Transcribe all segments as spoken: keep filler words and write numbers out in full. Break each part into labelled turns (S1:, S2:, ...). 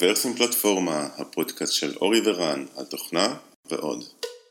S1: ורסים פלטפורמה, הפודקאסט של אורי ורן, על תוכנה ועוד.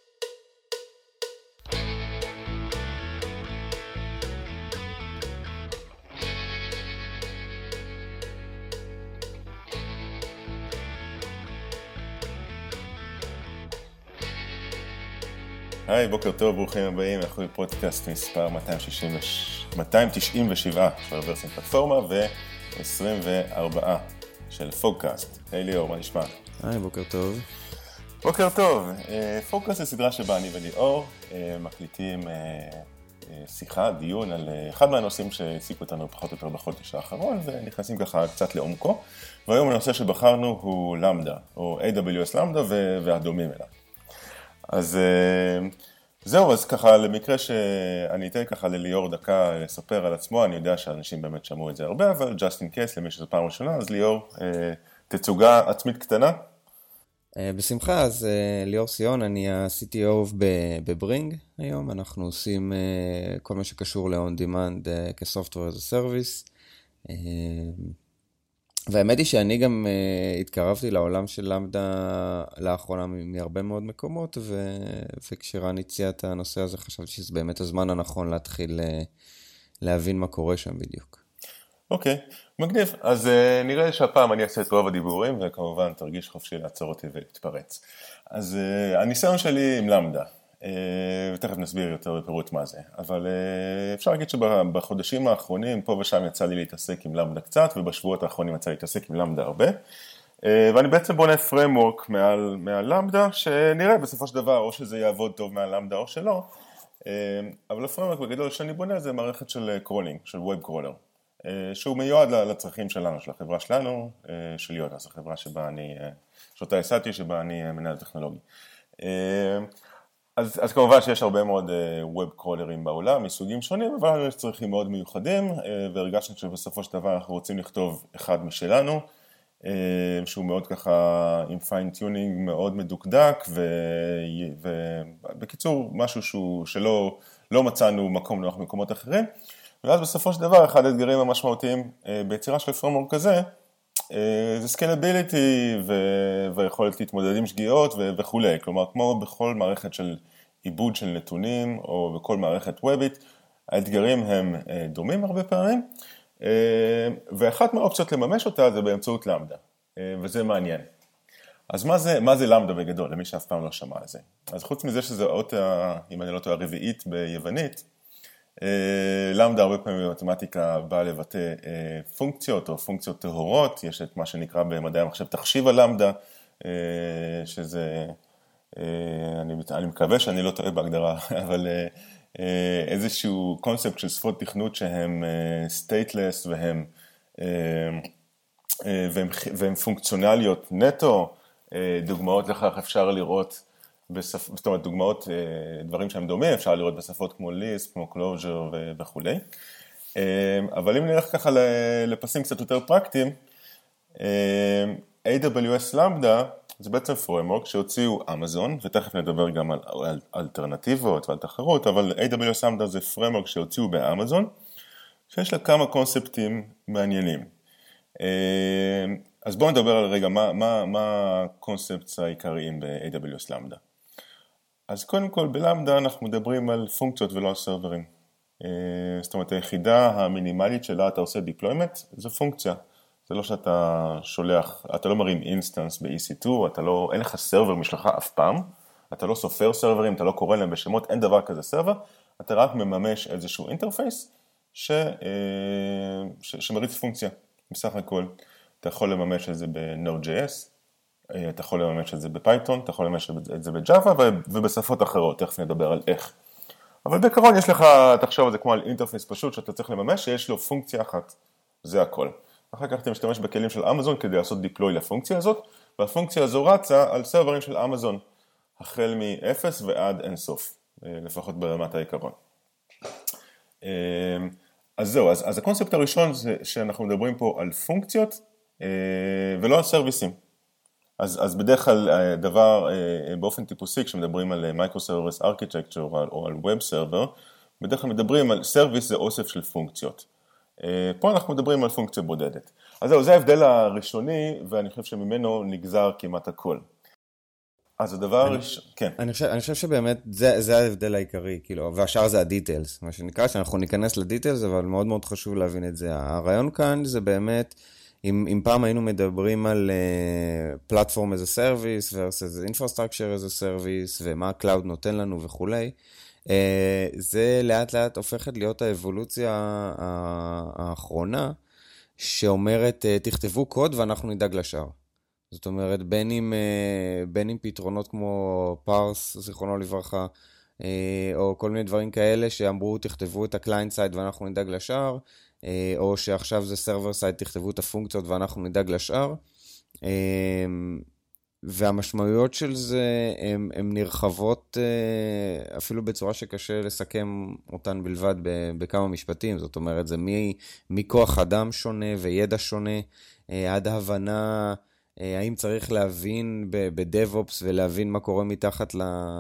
S1: היי, בוקר טוב, ברוכים הבאים, אנחנו בפודקאסט מספר מאתיים תשעים ושבע של ורסים פלטפורמה ו-עשרים וארבע של פוקאסט. היי ליאור, מה נשמע?
S2: היי, בוקר טוב.
S1: בוקר טוב. פוקאסט זה סדרה שבה אני וליאור מקליטים שיחה, דיון על אחד מהנושאים שהעסיקו אותנו פחות או יותר בחודש האחרון, ונכנסים ככה קצת לעומקו. והיום הנושא שבחרנו הוא למדה, או איי דאבליו אס למדה והדומים אליו. אז זהו, אז ככה למקרה שאני אתן ככה לליאור דקה לספר על עצמו, אני יודע שאנשים באמת שמעו את זה הרבה, אבל just in case, למי שזו פעם ראשונה, אז ליאור, תצוגה עצמית קטנה.
S2: בשמחה, אז ליאור סיון, אני ה-סי טי או בברינג היום, אנחנו עושים כל מה שקשור ל-on demand כ-software as a service, והאמת היא שאני גם uh, התקרבתי לעולם של למדה לאחרונה מהרבה מאוד מקומות, ו... וכשרן הציע את הנושא הזה חשבתי שזה באמת הזמן הנכון להתחיל uh, להבין מה קורה שם בדיוק.
S1: אוקיי, okay, מגניב. אז uh, נראה שהפעם אני אעשה את רוב הדיבורים, וכמובן תרגיש חופשי לעצור אותי ולהתפרץ. אז uh, הניסיון שלי עם למדה, uh, ותכף נסביר יותר בפירוט מה זה, אבל uh, אפשר להגיד שבחודשים האחרונים פה ושם יצא לי להתעסק עם למדה קצת, ובשבועות האחרונים יצא לי להתעסק עם למדה הרבה, uh, ואני בעצם בונה פריימוורק מעל, מעל למדה, שנראה בסופו של דבר או שזה יעבוד טוב מעל למדה או שלא, uh, אבל הפריימוורק בגדול שאני בונה זה מערכת של קרולינג, של ווב קרולר, uh, שהוא מיועד לצרכים שלנו, של החברה שלנו, uh, של יוטס, החברה שבה אני, uh, שאותה הסעתי, שבה אני uh, מנהל טכנולוגי. Uh, אז, אז כמובן שיש הרבה מאוד ווב uh, קרולרים בעולם, מסוגים שונים, אבל יש צרכים מאוד מיוחדים, uh, והרגשנו שבסופו של דבר אנחנו רוצים לכתוב אחד משלנו, uh, שהוא מאוד ככה עם פיין-טיונינג מאוד מדוקדק, ובקיצור משהו שהוא, שלא לא מצאנו מקום נוח במקומות אחרים, ואז בסופו של דבר אחד האתגרים המשמעותיים uh, ביצירה של פריימוורק כזה, uh, זה סקיילביליטי ויכולת להתמודד עם שגיאות וכו'. כלומר, כמו בכל מערכת של עיבוד של נתונים או בכל מערכת וובית, האתגרים הם uh, דומים הרבה פעמים, uh, ואחת מהאופציות לממש אותה זה באמצעות למדה, uh, וזה מעניין. אז מה זה, מה זה למדה בגדול, למי שאף פעם לא שמע על זה? אז חוץ מזה שזה אות, אם אני לא טועה, הרביעית ביוונית, למדה הרבה פעמים במתמטיקה באה לבטא פונקציות או פונקציות טהורות, יש את מה שנקרא במדעי המחשב תחשיב הלמדה, שזה, אני, אני מקווה שאני לא טועה בהגדרה, אבל איזשהו קונספט של שפות תכנות שהן stateless והן, והן, והן פונקציונליות נטו, דוגמאות לכך אפשר לראות, בשפ... זאת אומרת, דוגמאות, דברים שהם דומים, אפשר לראות בשפות כמו ליספ, כמו קלוז'ר וכו'. אבל אם נלך ככה לפסים קצת יותר פרקטיים, איי דאבליו אס למדה זה בעצם פריימוורק שהוציאו אמזון, ותכף נדבר גם על אלטרנטיבות ועל תחרות, אבל איי דאבליו אס למדה זה פריימוורק שהוציאו באמזון, שיש לה כמה קונספטים מעניינים. אז בואו נדבר על רגע, מה, מה, מה הקונספטס העיקריים ב-איי דאבליו אס למדה. אז קודם כל, בלמדה אנחנו מדברים על פונקציות ולא על סרברים. זאת אומרת, היחידה המינימלית שלה אתה עושה deployment, זו פונקציה. זה לא שאתה שולח, אתה לא מרים אינסטנס ב-אי סי טו, אתה לא, אין לך סרבר משלך אף פעם, אתה לא סופר סרברים, אתה לא קורא להם בשמות, אין דבר כזה סרבר, אתה רק מממש איזשהו אינטרפייס ש, ש, שמריץ פונקציה, בסך הכל. אתה יכול לממש את זה ב-Node.js, אתה יכול לממש את זה בפייתון, אתה יכול לממש את זה בג'אווה ובשפות אחרות, תכף נדבר על איך. אבל בעיקרון יש לך, תחשוב על זה כמו על אינטרפייס פשוט שאתה צריך לממש, שיש לו פונקציה אחת, זה הכל. אחר כך אתה משתמש בכלים של אמזון כדי לעשות דיפלוי לפונקציה הזאת, והפונקציה הזו רצה על סרברים של אמזון, החל מ-אפס ועד אינסוף, לפחות ברמת העיקרון. אז זהו, אז, אז הקונספט הראשון זה שאנחנו מדברים פה על פונקציות, ולא על סרוויסים. אז, אז בדרך כלל דבר, באופן טיפוסי, כשמדברים על Microservice Architecture או על Web Server, בדרך כלל מדברים על סרוויס זה אוסף של פונקציות. פה אנחנו מדברים על פונקציה בודדת. אז זהו, זה ההבדל הראשוני, ואני חושב שממנו נגזר כמעט הכל. אז הדבר הראשון, כן.
S2: אני חושב, אני חושב שבאמת זה, זה ההבדל העיקרי, כאילו, והשאר זה הדיטלס, מה שנקרא, שאנחנו ניכנס לדיטלס, אבל מאוד מאוד חשוב להבין את זה. הרעיון כאן זה באמת, אם, אם פעם היינו מדברים על uh, Platform as a Service versus Infrastructure as a Service, ומה ה-Cloud נותן לנו וכולי, uh, זה לאט לאט הופכת להיות האבולוציה האחרונה, שאומרת, uh, תכתבו קוד ואנחנו נדאג לשאר. זאת אומרת, בין עם, בין עם פתרונות כמו פארס, זיכרונו לברכה, או כל מיני דברים כאלה שאמרו, תכתבו את הקליינט סייד ואנחנו נדאג לשאר, או שעכשיו זה סרבר סייד, תכתבו את הפונקציות ואנחנו נדאג לשאר. והמשמעויות של זה הן נרחבות אפילו בצורה שקשה לסכם אותן בלבד בכמה משפטים. זאת אומרת, זה מכוח אדם שונה וידע שונה, עד ההבנה האם צריך להבין ב-DevOps ולהבין מה קורה מתחת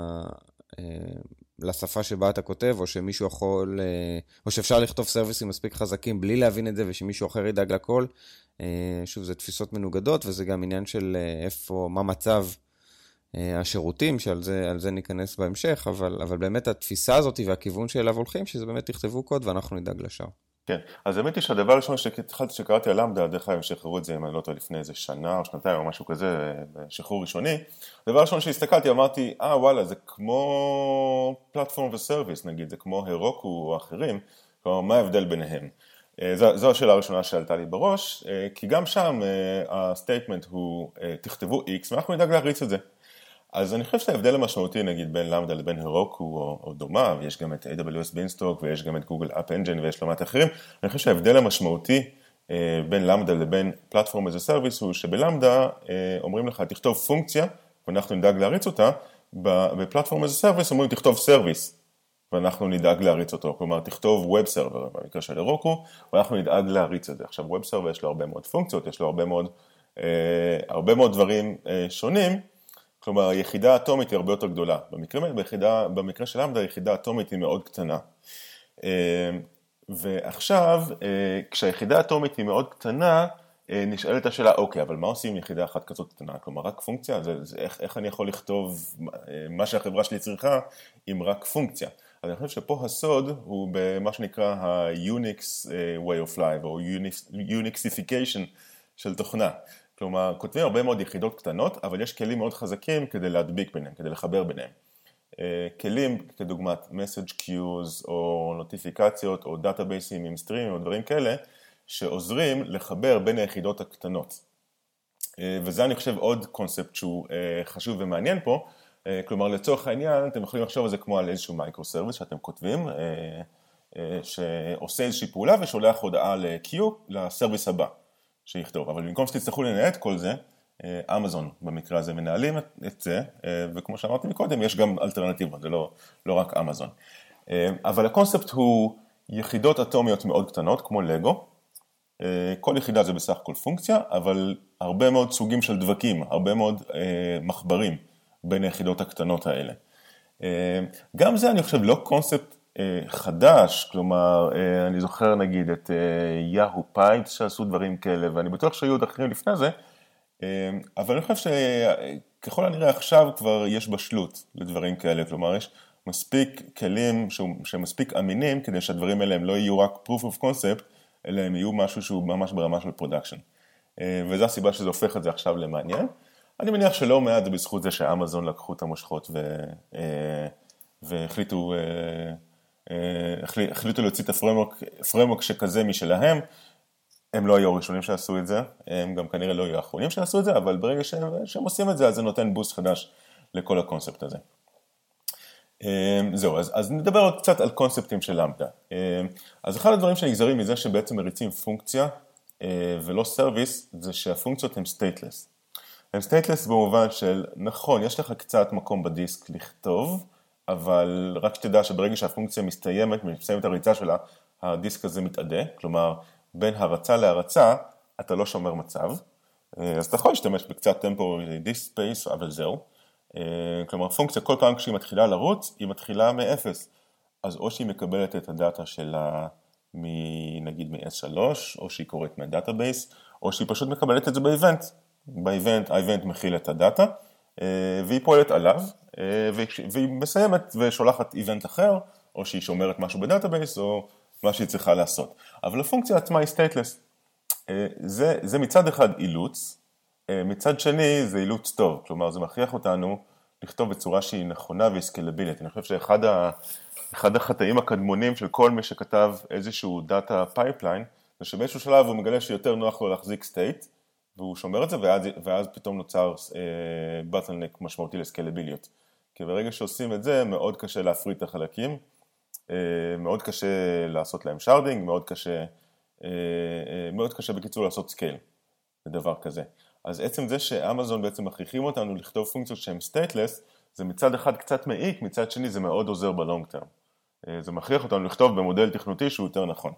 S2: לשפה שבה אתה כותב, או שמישהו יכול, או שאפשר לכתוב סרוויסים מספיק חזקים בלי להבין את זה, ושמישהו אחר ידאג לכל. שוב, זה תפיסות מנוגדות, וזה גם עניין של איפה, מה מצב השירותים, שעל זה, על זה ניכנס בהמשך, אבל, אבל באמת התפיסה הזאת והכיוון שאליו הולכים, שזה באמת תכתבו קוד ואנחנו נדאג לשאר.
S1: כן, אז האמת היא שהדבר הראשון שהתחלתי שקראתי על למדה, דרך כלל הם שחררו את זה, אם אני לא טועה, לפני איזה שנה או שנתיים או משהו כזה, שחרור ראשוני. הדבר הראשון שהסתכלתי, אמרתי, אה וואלה, זה כמו פלטפורם וסרוויס, נגיד, זה כמו הרוקו או אחרים, כלומר, מה ההבדל ביניהם? זו, זו השאלה הראשונה שעלתה לי בראש, כי גם שם הסטייטמנט הוא, תכתבו X, ואנחנו נדאג להריץ את זה. אז אני חושב שההבדל המשמעותי, נגיד, בין למדה לבין הרוקו או, או דומה, ויש גם את איי דאבליו אס Beanstalk, ויש גם את גוגל אפ אנג'ן, ויש לא מעט אחרים, אני חושב שההבדל המשמעותי אה, בין למדה לבין פלטפורם as a service, הוא שבלמדה אה, אומרים לך, תכתוב פונקציה, ואנחנו נדאג להריץ אותה, בפלטפורם as a service אומרים, תכתוב סרוויס, ואנחנו נדאג להריץ אותו, כלומר, תכתוב ווב סרבר, במקרה של הרוקו, ואנחנו נדאג להריץ את זה. עכשיו, ווב סרבר יש לו הרבה מאוד פונקציות, יש לו הרבה מאוד, אה, הרבה מאוד דברים אה, שונים, כלומר, היחידה האטומית היא הרבה יותר גדולה. במקרה, ביחידה, במקרה של למדה, היחידה האטומית היא מאוד קטנה. ועכשיו, כשהיחידה האטומית היא מאוד קטנה, נשאלת השאלה, אוקיי, אבל מה עושים עם יחידה אחת כזאת קטנה? כלומר, רק פונקציה? זה, זה, איך, איך אני יכול לכתוב מה שהחברה שלי צריכה עם רק פונקציה? אז אני חושב שפה הסוד הוא במה שנקרא ה-Unix way of life, או Unixification של תוכנה. כלומר, כותבים הרבה מאוד יחידות קטנות, אבל יש כלים מאוד חזקים כדי להדביק ביניהם, כדי לחבר ביניהם. כלים כדוגמת message queues, או נוטיפיקציות, או דאטאבייסים עם סטרימים, או דברים כאלה, שעוזרים לחבר בין היחידות הקטנות. וזה אני חושב עוד קונספט שהוא חשוב ומעניין פה. כלומר, לצורך העניין, אתם יכולים לחשוב על זה כמו על איזשהו מייקרו-סרוויס שאתם כותבים, שעושה איזושהי פעולה ושולח הודעה ל-Q, לסרוויס הבא. שיכתוב, אבל במקום שתצטרכו לנהל את כל זה, אמזון במקרה הזה מנהלים את זה, וכמו שאמרתי מקודם, יש גם אלטרנטיבות, זה לא, לא רק אמזון. אבל הקונספט הוא יחידות אטומיות מאוד קטנות, כמו לגו, כל יחידה זה בסך הכל פונקציה, אבל הרבה מאוד סוגים של דבקים, הרבה מאוד מחברים בין היחידות הקטנות האלה. גם זה אני חושב לא קונספט חדש, כלומר, אני זוכר נגיד את יאהו פייפס שעשו דברים כאלה, ואני בטוח שהיו עוד אחרים לפני זה, אבל אני חושב שככל הנראה עכשיו כבר יש בשלות לדברים כאלה, כלומר, יש מספיק כלים שמספיק אמינים, כדי שהדברים האלה הם לא יהיו רק proof of concept, אלא הם יהיו משהו שהוא ממש ברמה של production. וזו הסיבה שזה הופך את זה עכשיו למעניין. אני מניח שלא מעט זה בזכות זה שאמזון לקחו את המושכות והחליטו... החליטו להוציא את הפרמורק שכזה משלהם, הם לא היו הראשונים שעשו את זה, הם גם כנראה לא היו האחרונים שעשו את זה, אבל ברגע שהם, שהם עושים את זה, אז זה נותן בוסט חדש לכל הקונספט הזה. זהו, אז, אז נדבר עוד קצת על קונספטים של למדה. אז אחד הדברים שנגזרים מזה שבעצם מריצים פונקציה ולא סרוויס, זה שהפונקציות הן סטייטלס. הן סטייטלס במובן של, נכון, יש לך קצת מקום בדיסק לכתוב, אבל רק שתדע שברגע שהפונקציה מסתיימת, מסתיימת הריצה שלה, הדיסק הזה מתעדה, כלומר, בין הרצה להרצה, אתה לא שומר מצב, אז אתה יכול להשתמש בקצת טמפו דיסק ספייס, אבל זהו, כלומר, פונקציה כל פעם כשהיא מתחילה לרוץ, היא מתחילה מ-אפס, אז או שהיא מקבלת את הדאטה שלה, נגיד מ-אס שלוש, או שהיא קוראת מהדאטאבייס, או שהיא פשוט מקבלת את זה באיבנט. באיבנט, האיבנט מכיל את הדאטה, והיא פועלת עליו, והיא מסיימת ושולחת איבנט אחר, או שהיא שומרת משהו בדאטאבייס, או מה שהיא צריכה לעשות. אבל הפונקציה עצמה היא stateless. זה, זה מצד אחד אילוץ, מצד שני זה אילוץ טוב, כלומר זה מכריח אותנו לכתוב בצורה שהיא נכונה וסקלבילית. אני חושב שאחד ה, אחד החטאים הקדמונים של כל מי שכתב איזשהו דאטה פייפליין, זה שבאיזשהו שלב הוא מגלה שיותר נוח לו להחזיק state, והוא שומר את זה, ואז, ואז פתאום נוצר bottleneck משמעותי לסקלביליות. כי ברגע שעושים את זה, מאוד קשה להפריד את החלקים, מאוד קשה לעשות להם שרדינג, מאוד קשה, מאוד קשה בקיצור לעשות סקייל, לדבר כזה. אז עצם זה שאמזון בעצם מכריחים אותנו לכתוב פונקציות שהן stateless, זה מצד אחד קצת מעיק, מצד שני זה מאוד עוזר בלונג טרם. זה מכריח אותנו לכתוב במודל תכנותי שהוא יותר נכון.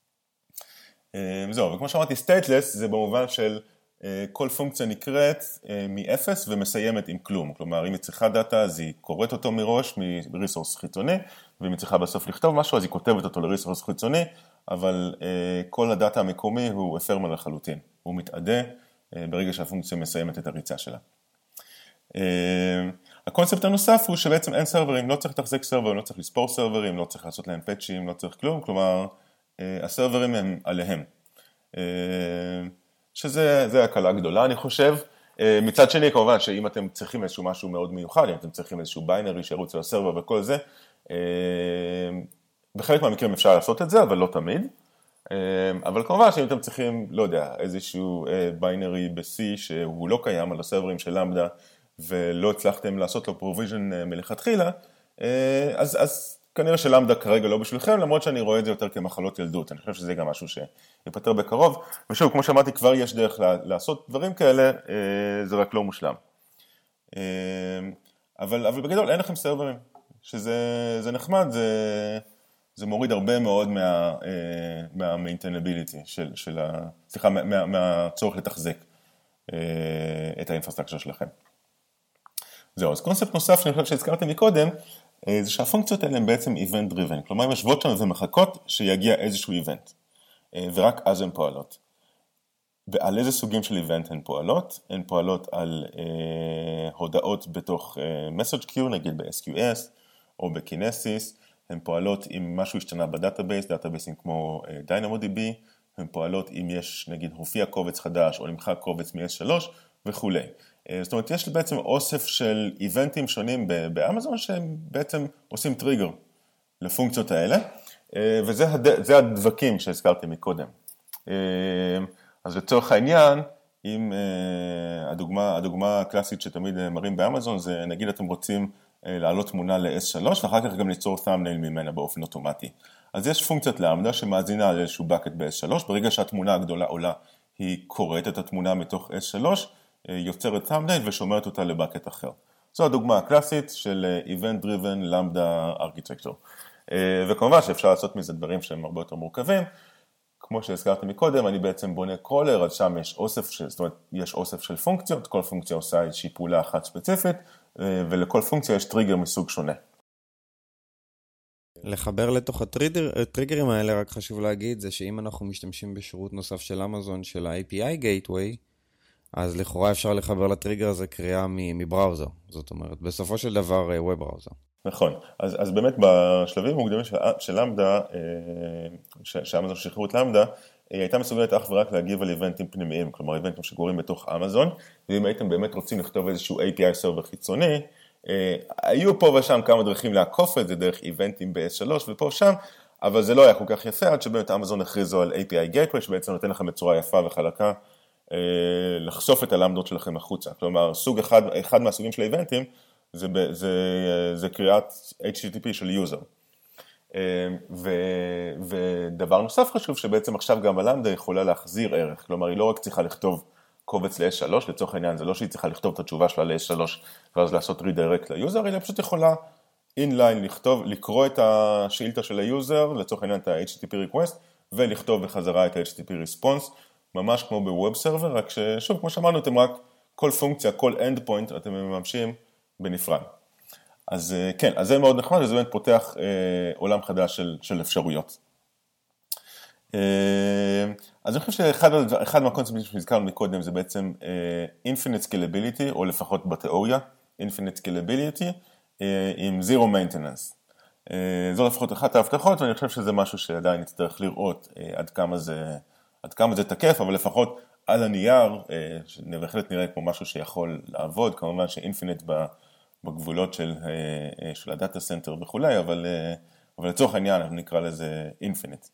S1: זהו, וכמו שאמרתי, stateless זה במובן של כל פונקציה נקראת מ-אפס ומסיימת עם כלום. כלומר, אם היא צריכה דאטה, אז היא קוראת אותו מראש מריסורס חיצוני, ואם היא צריכה בסוף לכתוב משהו, אז היא כותבת אותו לריסורס חיצוני, אבל כל הדאטה המקומי הוא אפרמן לחלוטין. הוא מתעדה ברגע שהפונקציה מסיימת את הריצה שלה. הקונספט הנוסף הוא שבעצם אין סרברים, לא צריך לתחזק סרברים, לא צריך לספור סרברים, לא צריך לעשות להם פאצ'ים, לא צריך כלום, כלומר, הסרברים הם עליהם. שזה הקלה גדולה, אני חושב. מצד שני, כמובן, שאם אתם צריכים איזשהו משהו מאוד מיוחד, אם אתם צריכים איזשהו ביינרי שירוץ לסרבר וכל זה, בחלק מהמקרים אפשר לעשות את זה, אבל לא תמיד. אבל כמובן שאם אתם צריכים, לא יודע, איזשהו ביינרי ב-C שהוא לא קיים על הסרברים של למדה, ולא הצלחתם לעשות לו פרוביז'ן מלכתחילה, אז, אז כנראה שלמדה כרגע לא בשבילכם, למרות שאני רואה את זה יותר כמחלות ילדות. אני חושב שזה גם משהו שיפטר בקרוב. ושוב, כמו שאמרתי, כבר יש דרך לעשות דברים כאלה, זה רק לא מושלם. אבל, אבל בגדול אין לכם סרברים, שזה זה נחמד, זה, זה מוריד הרבה מאוד מה, מה-maintainability של, של ה, סליחה, מה, מהצורך לתחזק את האינפרסטרקצ'ר שלכם. זהו, אז קונספט נוסף שאני חושב שהזכרתי מקודם, זה שהפונקציות האלה הן בעצם event driven, כלומר הן יושבות שם ומחכות שיגיע איזשהו event, ורק אז הן פועלות. ועל איזה סוגים של event הן פועלות? הן פועלות על אה, הודעות בתוך אה, message queue, נגיד ב-אס קיו אס או ב-Kinesis, הן פועלות אם משהו השתנה בדאטאבייס, דאטאבייסים כמו אה, DynamoDB, הן פועלות אם יש נגיד הופיע קובץ חדש או נמחק קובץ מ-אס שלוש וכו'. זאת אומרת, יש בעצם אוסף של איבנטים שונים באמזון שהם בעצם עושים טריגר לפונקציות האלה, וזה הד... זה הדבקים שהזכרתי מקודם. אז לצורך העניין, אם הדוגמה, הדוגמה הקלאסית שתמיד מראים באמזון, זה נגיד אתם רוצים לעלות תמונה ל-אס שלוש, ואחר כך גם ליצור thumbnail ממנה באופן אוטומטי. אז יש פונקציית למדה שמאזינה על איזשהו bucket ב-אס שלוש, ברגע שהתמונה הגדולה עולה, היא קוראת את התמונה מתוך אס שלוש, יוצרת thumbnail ושומרת אותה לבקט אחר. זו הדוגמה הקלאסית של Event Driven Lambda Architecture. וכמובן שאפשר לעשות מזה דברים שהם הרבה יותר מורכבים. כמו שהזכרתי מקודם, אני בעצם בונה קרולר, אז שם יש אוסף של, זאת אומרת, יש אוסף של פונקציות, כל פונקציה עושה איזושהי פעולה אחת ספציפית, ולכל פונקציה יש טריגר מסוג שונה.
S2: לחבר לתוך הטריגרים האלה, רק חשוב להגיד, זה שאם אנחנו משתמשים בשירות נוסף של אמזון, של ה-איי פי איי Gateway, אז לכאורה אפשר לחבר לטריגר הזה קריאה מבראוזר. זאת אומרת, בסופו של דבר, ווב בראוזר.
S1: נכון. אז, אז באמת בשלבים המוקדמים של, של למדה, שאמזון שחררו את למדה, היא הייתה מסוגלת אך ורק להגיב על איבנטים פנימיים, כלומר איבנטים שקורים בתוך אמזון, ואם הייתם באמת רוצים לכתוב איזשהו איי פי איי סרבר חיצוני, היו פה ושם כמה דרכים לעקוף את זה דרך איבנטים ב-אס שלוש ופה ושם, אבל זה לא היה כל כך יפה, עד שבאמת אמזון הכריזו על איי פי איי Gateway, שבעצם נותן לכם בצורה יפה וחלקה, לחשוף את הלמדות שלכם החוצה. כלומר, סוג אחד, אחד מהסוגים של האיבנטים, זה, זה, זה קריאת אייץ' טי טי פי של יוזר. ו, ודבר נוסף חשוב, שבעצם עכשיו גם הלמדה יכולה להחזיר ערך. כלומר, היא לא רק צריכה לכתוב קובץ ל-אס שלוש, לצורך העניין, זה לא שהיא צריכה לכתוב את התשובה שלה ל-אס שלוש, ואז לעשות redirect ליוזר, אלא פשוט יכולה inline לכתוב, לקרוא את השאילתה של היוזר, לצורך העניין את ה-אייץ' טי טי פי request, ולכתוב בחזרה את ה-אייץ' טי טי פי response, ממש כמו בווב סרבר, רק ששוב, כמו שאמרנו, אתם רק כל פונקציה, כל end point, אתם מממשים בנפרד. אז כן, אז זה מאוד נחמד, וזה באמת פותח אה, עולם חדש של, של אפשרויות. אז אני חושב שאחד מהקונספטים שהזכרנו מקודם זה בעצם Infinite Scalability, או לפחות בתיאוריה, Infinite Scalability עם Zero Maintenance. זו לפחות אחת ההבטחות, ואני חושב שזה משהו שעדיין נצטרך לראות עד כמה זה, עד כמה זה תקף, אבל לפחות על הנייר, בהחלט נראה כמו משהו שיכול לעבוד, כמובן ש-Infinite בגבולות של, של הדאטה סנטר וכולי, אבל, אבל לצורך העניין אנחנו נקרא לזה Infinite.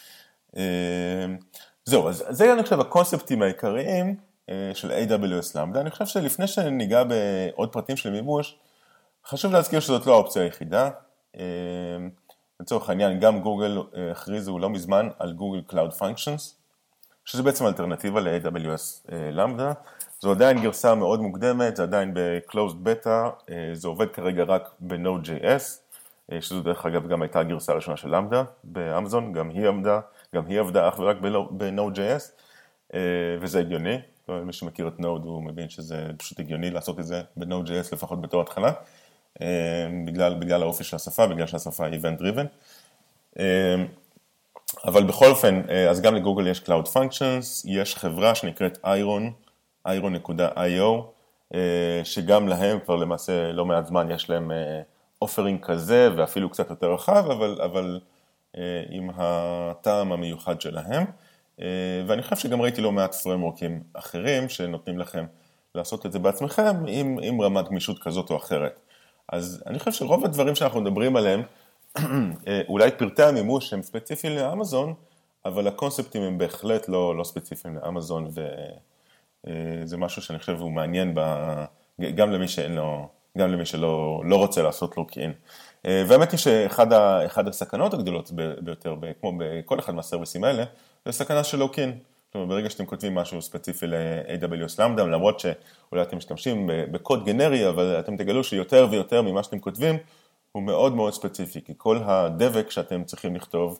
S1: זהו, אז זה אני חושב הקונספטים העיקריים של איי דאבליו אס Lambda. אני חושב שלפני שניגע בעוד פרטים של מימוש, חשוב להזכיר שזאת לא האופציה היחידה. לצורך העניין, גם גוגל הכריזו לא מזמן על גוגל Cloud Functions, שזה בעצם אלטרנטיבה ל-איי דאבליו אס Lambda. זו עדיין גרסה מאוד מוקדמת, זה עדיין ב-Closed Beta, זה עובד כרגע רק ב-Node.js, שזו דרך אגב גם הייתה הגרסה הראשונה של Lambda באמזון, גם היא עמדה, גם היא עבדה אך ורק ב-Node.js, וזה הגיוני. מי שמכיר את Node הוא מבין שזה פשוט הגיוני לעשות את זה ב-Node.js לפחות בתור התחלה, בגלל, בגלל האופי של השפה, בגלל שהשפה היא event driven. אבל בכל אופן, אז גם לגוגל יש Cloud Functions, יש חברה שנקראת Iron, iron דוט איי או, שגם להם כבר למעשה לא מעט זמן יש להם אופרינג כזה, ואפילו קצת יותר רחב, אבל, אבל עם הטעם המיוחד שלהם. ואני חושב שגם ראיתי לא מעט פריימוורקים אחרים, שנותנים לכם לעשות את זה בעצמכם, עם, עם רמת גמישות כזאת או אחרת. אז אני חושב שרוב הדברים שאנחנו מדברים עליהם, אולי פרטי המימוש הם ספציפיים לאמזון, אבל הקונספטים הם בהחלט לא, לא ספציפיים לאמזון, וזה משהו שאני חושב הוא מעניין ב, גם למי שאין לו, גם למי שלא לא רוצה לעשות לוק-אין. והאמת היא שאחד ה, אחד הסכנות הגדולות ביותר, כמו בכל אחד מהסרוויסים האלה, זה סכנה של לוק-אין. זאת אומרת, ברגע שאתם כותבים משהו ספציפי ל-איי דאבליו אס Lambda, למרות שאולי אתם משתמשים בקוד גנרי, אבל אתם תגלו שיותר ויותר ממה שאתם כותבים, הוא מאוד מאוד ספציפי, כי כל הדבק שאתם צריכים לכתוב,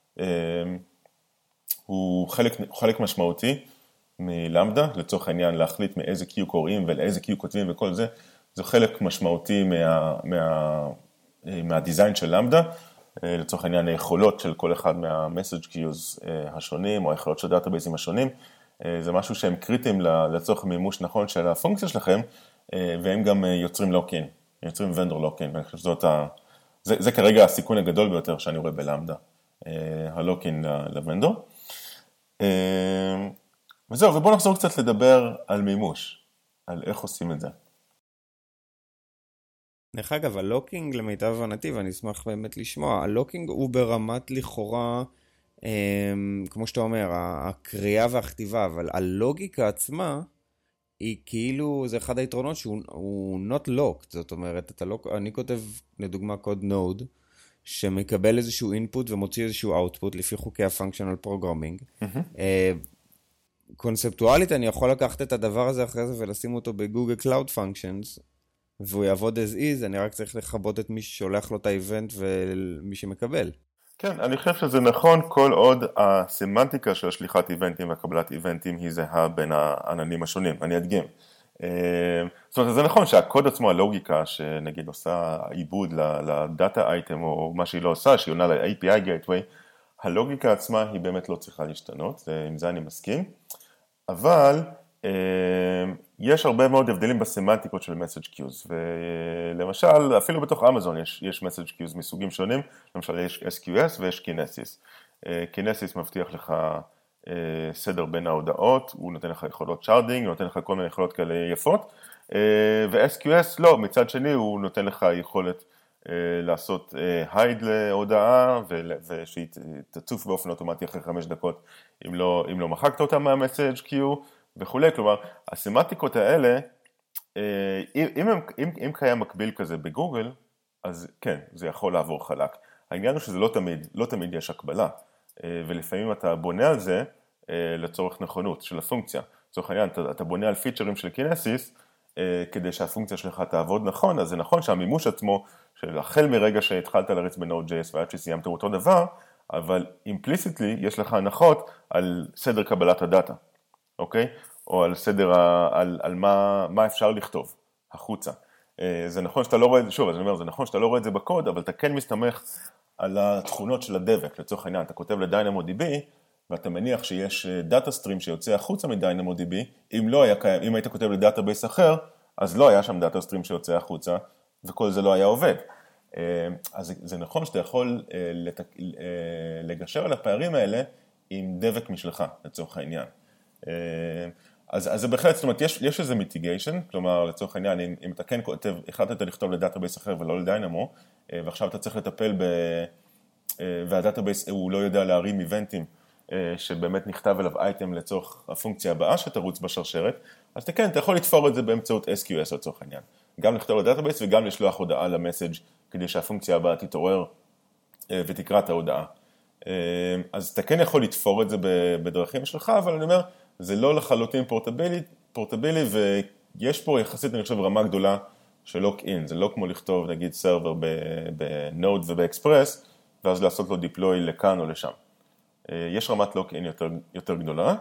S1: הוא חלק, חלק משמעותי מלמדה, לצורך העניין להחליט מאיזה קיו קוראים ולאיזה קיו כותבים וכל זה, זה חלק משמעותי מה, מה, מהדיזיין של למדה, לצורך העניין היכולות של כל אחד מה-message queues השונים, או היכולות של דאטאבייסים השונים, זה משהו שהם קריטיים לצורך מימוש נכון של הפונקציה שלכם, והם גם יוצרים לוק-אין, יוצרים ונדור לוק-אין, ואני חושב שזאת ה... זה, זה כרגע הסיכון הגדול ביותר שאני רואה בלמדה, הלוק-אין לוונדור. וזהו, ובואו נחזור קצת לדבר על מימוש, על איך עושים את זה.
S2: דרך אגב, הלוקינג למיטב הבנתי, ואני אשמח באמת לשמוע, הלוקינג הוא ברמת לכאורה, כמו שאתה אומר, הקריאה והכתיבה, אבל הלוגיקה עצמה, היא כאילו, זה אחד היתרונות שהוא not locked, זאת אומרת, אתה לא, אני כותב לדוגמה קוד node, שמקבל איזשהו input ומוציא איזשהו output לפי חוקי ה-functional programming. קונספטואלית אני יכול לקחת את הדבר הזה אחרי זה ולשים אותו בגוגל Cloud Functions, והוא יעבוד as is, אני רק צריך לחבות את מי ששולח לו את האיבנט ומי שמקבל.
S1: כן, אני חושב שזה נכון כל עוד הסמנטיקה של שליחת איבנטים והקבלת איבנטים היא זהה בין העננים השונים. אני אדגים. זאת אומרת, זה נכון שהקוד עצמו, הלוגיקה שנגיד עושה עיבוד לדאטה אייטם או מה שהיא לא עושה, שהיא עונה ל-איי פי איי Gateway, הלוגיקה עצמה היא באמת לא צריכה להשתנות, עם זה אני מסכים. אבל יש הרבה מאוד הבדלים בסמנטיקות של message queues, ולמשל, אפילו בתוך אמזון יש, יש message queues מסוגים שונים, למשל יש אס קיו אס ויש Kinesis. Kinesis מבטיח לך סדר בין ההודעות, הוא נותן לך יכולות שרדינג, הוא נותן לך כל מיני יכולות כאלה יפות, ו-אס קיו אס לא, מצד שני הוא נותן לך יכולת לעשות hide להודעה, ושהיא תצוף באופן אוטומטי אחרי חמש דקות, אם לא, אם לא מחקת אותה מה-message queue, וכולי. כלומר, הסמנטיקות האלה, אם, אם, אם קיים מקביל כזה בגוגל, אז כן, זה יכול לעבור חלק. העניין הוא שזה לא תמיד, לא תמיד יש הקבלה, ולפעמים אתה בונה על זה לצורך נכונות של הפונקציה. לצורך העניין, אתה, אתה בונה על פיצ'רים של Kinesis, כדי שהפונקציה שלך תעבוד נכון, אז זה נכון שהמימוש עצמו, של החל מרגע שהתחלת להריץ ב-Node.js ועד שסיימתם אותו דבר, אבל implicitly יש לך הנחות על סדר קבלת הדאטה. אוקיי? או על סדר, על, על מה, מה אפשר לכתוב, החוצה. זה נכון שאתה לא רואה את זה, שוב, אז אני אומר, זה נכון שאתה לא רואה את זה בקוד, אבל אתה כן מסתמך על התכונות של הדבק. לצורך העניין, אתה כותב ל-DynamoDB, ואתה מניח שיש דאטה סטרים שיוצא החוצה מ-DynamoDB, אם לא היה קיים, אם היית כותב לדאטאבייס אחר, אז לא היה שם דאטה סטרים שיוצא החוצה, וכל זה לא היה עובד. אז זה נכון שאתה יכול לגשר על הפערים האלה עם דבק משלך, לצורך העניין. אז, אז זה בהחלט, זאת אומרת, יש, יש איזה מיטיגיישן, כלומר, לצורך העניין, אם, אם אתה כן כותב, החלטת לכתוב לדאטאבייס אחר ולא לדיינמו, ועכשיו אתה צריך לטפל ב... והדאטאבייס הוא לא יודע להרים איבנטים, שבאמת נכתב אליו אייטם לצורך הפונקציה הבאה שתרוץ בשרשרת, אז אתה כן, אתה יכול לתפור את זה באמצעות אס קיו אס לצורך העניין. גם לכתוב לדאטאבייס וגם לשלוח הודעה למסאג' כדי שהפונקציה הבאה תתעורר ותקרא את ההודעה. אז אתה כן יכול לתפור את זה בדרכים שלך, אבל אני אומר, זה לא לחלוטין פורטבילי, פורטבילי ויש פה יחסית, אני חושב, רמה גדולה של לוק-אין. זה לא כמו לכתוב, נגיד, סרבר בנוד ובאקספרס, ואז לעשות לו דיפלוי לכאן או לשם. יש רמת לוק-אין יותר, יותר גדולה,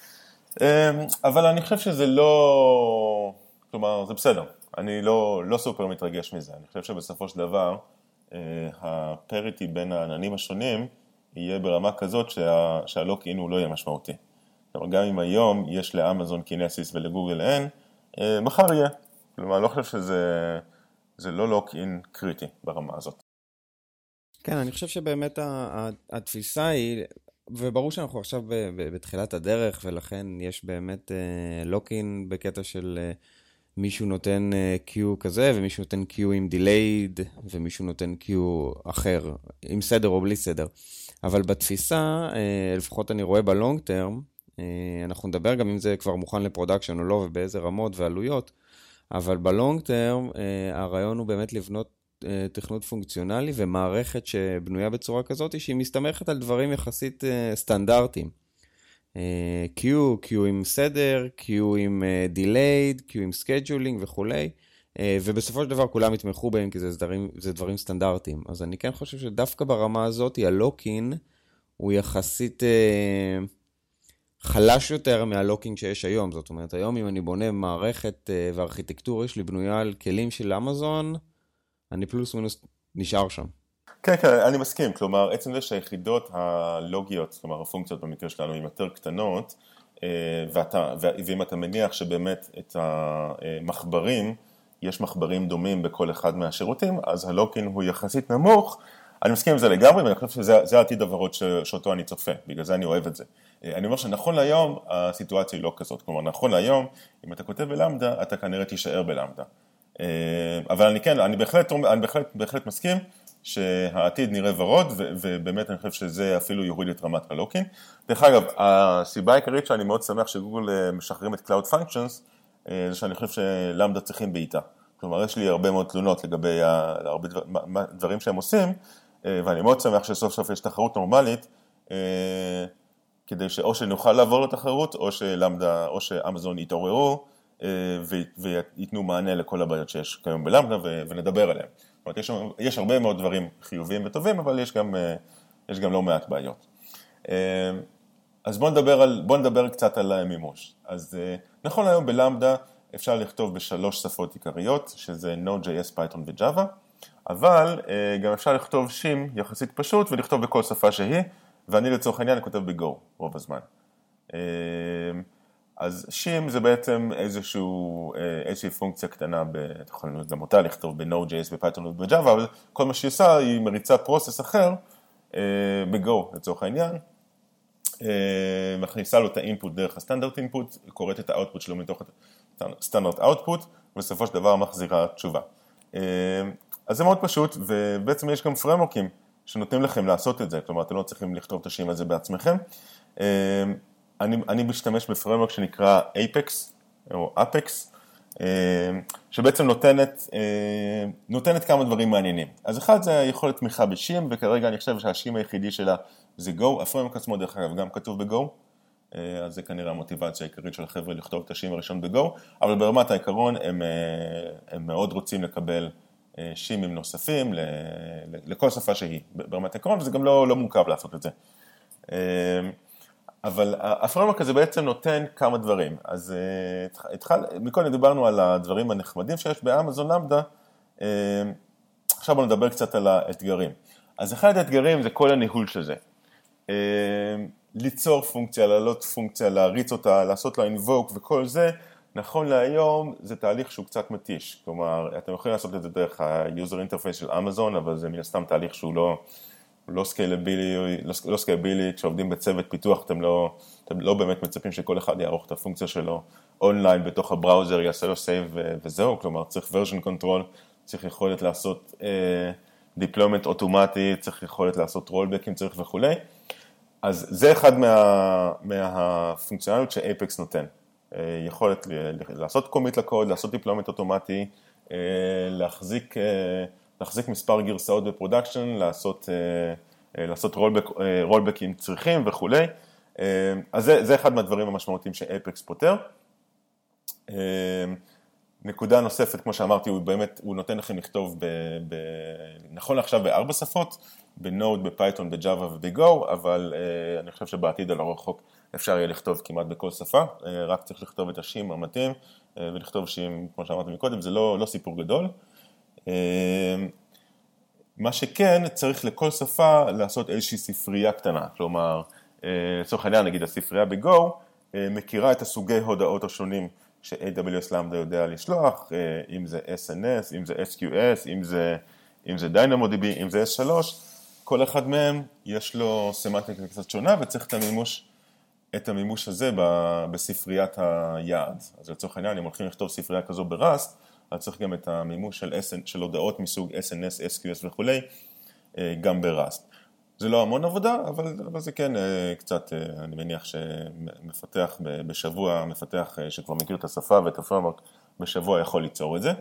S1: אבל אני חושב שזה לא, כלומר, זה בסדר. אני לא, לא סופר מתרגש מזה. אני חושב שבסופו של דבר, הפריטי בין העננים השונים יהיה ברמה כזאת שה, שהלוק-אין הוא לא יהיה משמעותי. כלומר, גם אם היום יש לאמזון קינסיס ולגוגל אין, מחר יהיה. כלומר, אני לא חושב שזה זה לא לוק-אין קריטי ברמה הזאת.
S2: כן, אני חושב שבאמת התפיסה היא, וברור שאנחנו עכשיו בתחילת הדרך, ולכן יש באמת לוק-אין בקטע של מישהו נותן קיו כזה, ומישהו נותן קיו עם דילייד, ומישהו נותן קיו אחר, עם סדר או בלי סדר. אבל בתפיסה, לפחות אני רואה בלונג טרם, אנחנו נדבר גם אם זה כבר מוכן לפרודקשן או לא, ובאיזה רמות ועלויות, אבל בלונג טרם, הרעיון הוא באמת לבנות תכנות פונקציונלי ומערכת שבנויה בצורה כזאת שהיא מסתמכת על דברים יחסית סטנדרטיים. Q, Q עם סדר, Q עם delayed, Q עם scheduling וכו'. ובסופו של דבר כולם יתמכו בהם כי זה דברים, זה דברים סטנדרטיים. אז אני כן חושב שדווקא ברמה הזאת הלוקין הוא יחסית חלש יותר מהלוקינג שיש היום. זאת אומרת, היום אם אני בונה מערכת וארכיטקטורה שלי בנויה על כלים של אמזון, אני פלוס מינוס נשאר שם.
S1: כן, כן, אני מסכים. כלומר, עצם זה שהיחידות הלוגיות, כלומר, הפונקציות במקרה שלנו, הן יותר קטנות, ואתה, ואם אתה מניח שבאמת את המחברים, יש מחברים דומים בכל אחד מהשירותים, אז הלוקין הוא יחסית נמוך. אני מסכים עם זה לגמרי, ואני חושב שזה העתיד הוורוד שאותו אני צופה, בגלל זה אני אוהב את זה. אני אומר שנכון להיום, הסיטואציה היא לא כזאת. כלומר, נכון להיום, אם אתה כותב בלמדה, אתה כנראה תישאר בלמדה. אבל אני כן, אני בהחלט, אני בהחלט, בהחלט מסכים שהעתיד נראה ורוד, ובאמת אני חושב שזה אפילו יוריד את רמת הלוקין. דרך אגב, הסיבה העיקרית שאני מאוד שמח שגוגל משחררים את Cloud Functions, זה שאני חושב שלמדה צריכים בעיטה. כלומר, יש לי הרבה מאוד תלונות לגבי הרבה דברים שהם עושים, ואני מאוד שמח שסוף סוף יש תחרות נורמלית, כדי שאו שנוכל לעבור לתחרות, או שלמדה, או שאמזון יתעוררו, ויתנו מענה לכל הבעיות שיש כיום בלמדה, ונדבר עליהם. זאת אומרת, יש, יש הרבה מאוד דברים חיוביים וטובים, אבל יש גם, יש גם לא מעט בעיות. אז בואו נדבר, על, בואו נדבר קצת על המימוש. אז נכון היום בלמדה אפשר לכתוב בשלוש שפות עיקריות, שזה Node.js, Python ו-Java, אבל גם אפשר לכתוב שים יחסית פשוט, ולכתוב בכל שפה שהיא, ואני לצורך העניין כותב בגו רוב הזמן. אז שים זה בעצם איזשהו, איזושהי פונקציה קטנה, אתה יכול גם אותה לכתוב ב-Node.js, ב-Python וב-Java, אבל כל מה שהיא עושה היא מריצה פרוסס אחר בגו לצורך העניין, מכניסה לו את האינפוט דרך הסטנדרט אינפוט, קוראת את האוטפוט שלו מתוך הסטנדרט אאוטפוט, ובסופו של דבר מחזירה תשובה. אז זה מאוד פשוט, ובעצם יש גם פרמורקים שנותנים לכם לעשות את זה, כלומר אתם לא צריכים לכתוב את השם הזה בעצמכם. אני, אני משתמש בפרמורק שנקרא Apex, או Apex, שבעצם נותנת, נותנת כמה דברים מעניינים. אז אחד זה יכולת תמיכה בשים, וכרגע אני חושב שהשים היחידי שלה זה Go, הפרמורק עצמו דרך אגב גם כתוב ב-Go, אז זה כנראה המוטיבציה העיקרית של החבר'ה לכתוב את השים הראשון ב-Go, אבל ברמת העיקרון הם, הם מאוד רוצים לקבל שימים נוספים לכל שפה שהיא ברמת העיקרון, וזה גם לא, לא מורכב לעשות את זה. אבל הפרמורק הזה בעצם נותן כמה דברים. אז התחל, מקודם דיברנו על הדברים הנחמדים שיש באמזון למדה, עכשיו בוא נדבר קצת על האתגרים. אז אחד האתגרים זה כל הניהול של זה. ליצור פונקציה, לעלות פונקציה, להריץ אותה, לעשות לה invoke וכל זה, נכון להיום זה תהליך שהוא קצת מתיש, כלומר אתם יכולים לעשות את זה דרך ה-user interface של אמזון, אבל זה מן הסתם תהליך שהוא לא, לא סקיילבילי, לא סקיילבילי, כשעובדים בצוות פיתוח אתם לא, אתם לא באמת מצפים שכל אחד יערוך את הפונקציה שלו אונליין בתוך הבראוזר, יעשה לו save וזהו, כלומר צריך version control, צריך יכולת לעשות uh, deployment אוטומטי, צריך יכולת לעשות rollbackים, צריך וכולי, אז זה אחד מה, מהפונקציונליות שאייפקס נותן. יכולת לעשות קומיט לקוד, לעשות דיפלומנט אוטומטי, להחזיק, להחזיק מספר גרסאות בפרודקשן, לעשות, לעשות רולבק, רולבק אם צריכים וכולי. אז זה, זה אחד מהדברים המשמעותיים שאייפקס פותר. נקודה נוספת, כמו שאמרתי, הוא באמת, הוא נותן לכם לכתוב ב, ב, נכון עכשיו בארבע שפות, בנוד, בפייתון, בג'אווה ובגו, אבל uh, אני חושב שבעתיד על הרחוק אפשר יהיה לכתוב כמעט בכל שפה, uh, רק צריך לכתוב את השים המתאים, uh, ולכתוב שים, כמו שאמרתי מקודם, זה לא, לא סיפור גדול. Uh, מה שכן, צריך לכל שפה לעשות איזושהי ספרייה קטנה, כלומר, uh, לצורך העניין, נגיד הספרייה בגו, uh, מכירה את הסוגי הודעות השונים, ש-איי דאבליו אס Lambda יודע לשלוח, אם זה אס אן אס, אם זה אס קיו אס, אם זה, אם זה DynamoDB, אם זה אס שלוש, כל אחד מהם יש לו סמנטיקה קצת שונה, וצריך את המימוש, את המימוש הזה בספריית היעד. אז לצורך העניין, אם הולכים לכתוב ספרייה כזו בראסט, אז צריך גם את המימוש של, של הודעות מסוג אס אן אס, אס קיו אס וכולי, גם בראסט. זה לא המון עבודה, אבל, אבל זה כן קצת, אני מניח שמפתח בשבוע, מפתח שכבר מכיר את השפה ואת הפרמורק, בשבוע יכול ליצור את זה.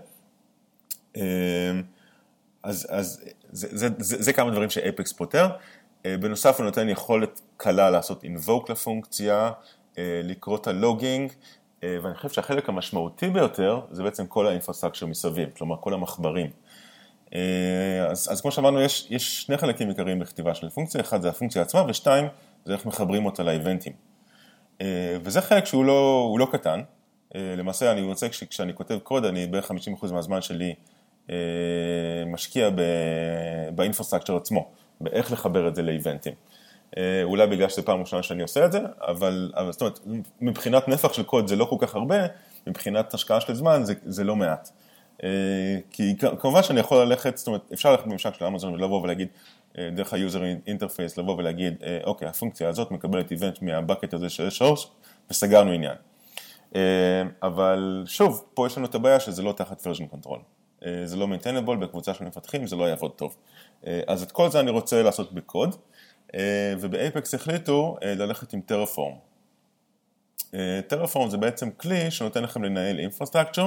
S1: אז, אז זה, זה, זה, זה כמה דברים שאייפקס פותר. בנוסף הוא נותן יכולת קלה לעשות invoke לפונקציה, לקרוא את הלוגינג, ואני חושב שהחלק המשמעותי ביותר זה בעצם כל האינפרסטרקצ'ר מסביב, כלומר כל המחברים. אז, אז כמו שאמרנו, יש, יש שני חלקים עיקריים בכתיבה של פונקציה, אחד זה הפונקציה עצמה, ושתיים זה איך מחברים אותה לאיבנטים. וזה חלק שהוא לא, הוא לא קטן. למעשה אני רוצה כשאני כותב קוד, אני בערך חמישים אחוז מהזמן שלי משקיע באינפרסטרקצ'ר עצמו, באיך לחבר את זה לאיבנטים. אולי בגלל שזה פעם ראשונה שאני עושה את זה, אבל, אבל זאת אומרת, מבחינת נפח של קוד זה לא כל כך הרבה, מבחינת השקעה של זמן זה, זה לא מעט. כי כמובן שאני יכול ללכת, זאת אומרת, אפשר ללכת בממשק של אמזון ולבוא ולהגיד, דרך ה-user interface, לבוא ולהגיד, אוקיי, הפונקציה הזאת מקבלת איבנט מהבקט הזה של שורש, וסגרנו עניין. אבל שוב, פה יש לנו את הבעיה שזה לא תחת version control. זה לא maintainable, בקבוצה של מפתחים זה לא יעבוד טוב. אז את כל זה אני רוצה לעשות בקוד, ובאייפקס החליטו ללכת עם Terraform. Terraform זה בעצם כלי שנותן לכם לנהל infrastructure,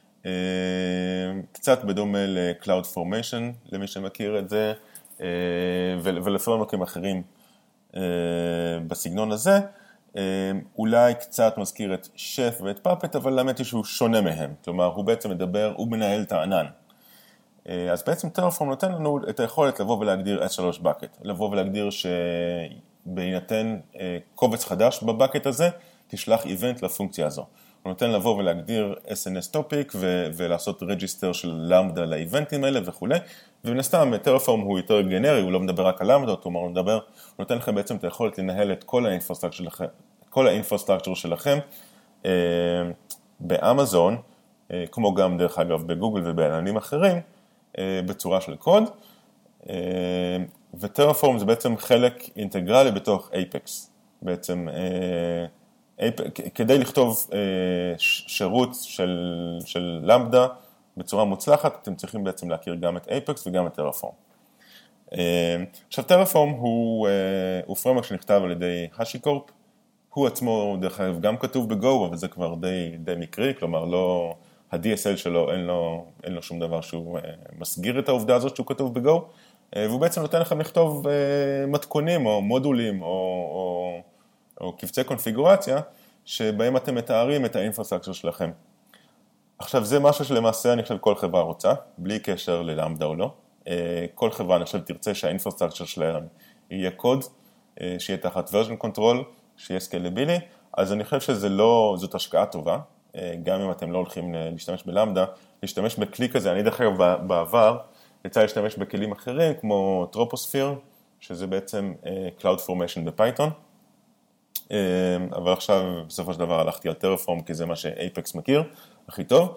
S1: קצת בדומה ל-Cloud Formation, למי שמכיר את זה, ולפרמורקים אחרים בסגנון הזה, אולי קצת מזכיר את שף ואת פאפט, אבל האמת היא שהוא שונה מהם, כלומר הוא בעצם מדבר, הוא מנהל את הענן. אז בעצם Terraform נותן לנו את היכולת לבוא ולהגדיר אס שלוש bucket, לבוא ולהגדיר שבהינתן קובץ חדש בבקט הזה, תשלח איבנט לפונקציה הזו. הוא נותן לבוא ולהגדיר אס אן אס topic ו- ולעשות רג'יסטר של למדה לאיבנטים האלה וכו'. ונסתם, Terraform הוא יותר גנרי, הוא לא מדבר רק על למדות, הוא מדבר, הוא נותן לכם בעצם את היכולת לנהל את כל האינפרסטרקצ'ר שלכם, כל האינפרסטרקצ'ר שלכם אה, באמזון, אה, כמו גם דרך אגב בגוגל ובעננים אחרים, אה, בצורה של קוד. אה, ו-Terraform זה בעצם חלק אינטגרלי בתוך אייפקס, בעצם אה, כדי לכתוב שירות של, של למדה בצורה מוצלחת, אתם צריכים בעצם להכיר גם את אייפקס וגם את Terraform. עכשיו, Terraform הוא, הוא פרמורק שנכתב על ידי HashiCorp, הוא עצמו דרך אגב גם כתוב בגו, אבל זה כבר די, די מקרי, כלומר לא, ה-די אס אל שלו אין לו, אין לו שום דבר שהוא מסגיר את העובדה הזאת שהוא כתוב בגו, והוא בעצם נותן לכם לכתוב מתכונים או מודולים או, או או קבצי קונפיגורציה, שבהם אתם מתארים את האינפרסטרקצ'ר שלכם. עכשיו, זה משהו שלמעשה אני חושב כל חברה רוצה, בלי קשר ללמדה או לא. כל חברה אני חושב תרצה שהאינפרסטרקצ'ר שלהם יהיה קוד, שיהיה תחת version control, שיהיה סקיילבילי, אז אני חושב שזה לא, זאת השקעה טובה, גם אם אתם לא הולכים להשתמש בלמדה, להשתמש בכלי כזה, אני דרך אגב בעבר, יצא להשתמש בכלים אחרים, כמו טרופוספיר, שזה בעצם Cloud Formation בפייתון, אבל עכשיו בסופו של דבר הלכתי על טרפורם, כי זה מה שאייפקס מכיר הכי טוב.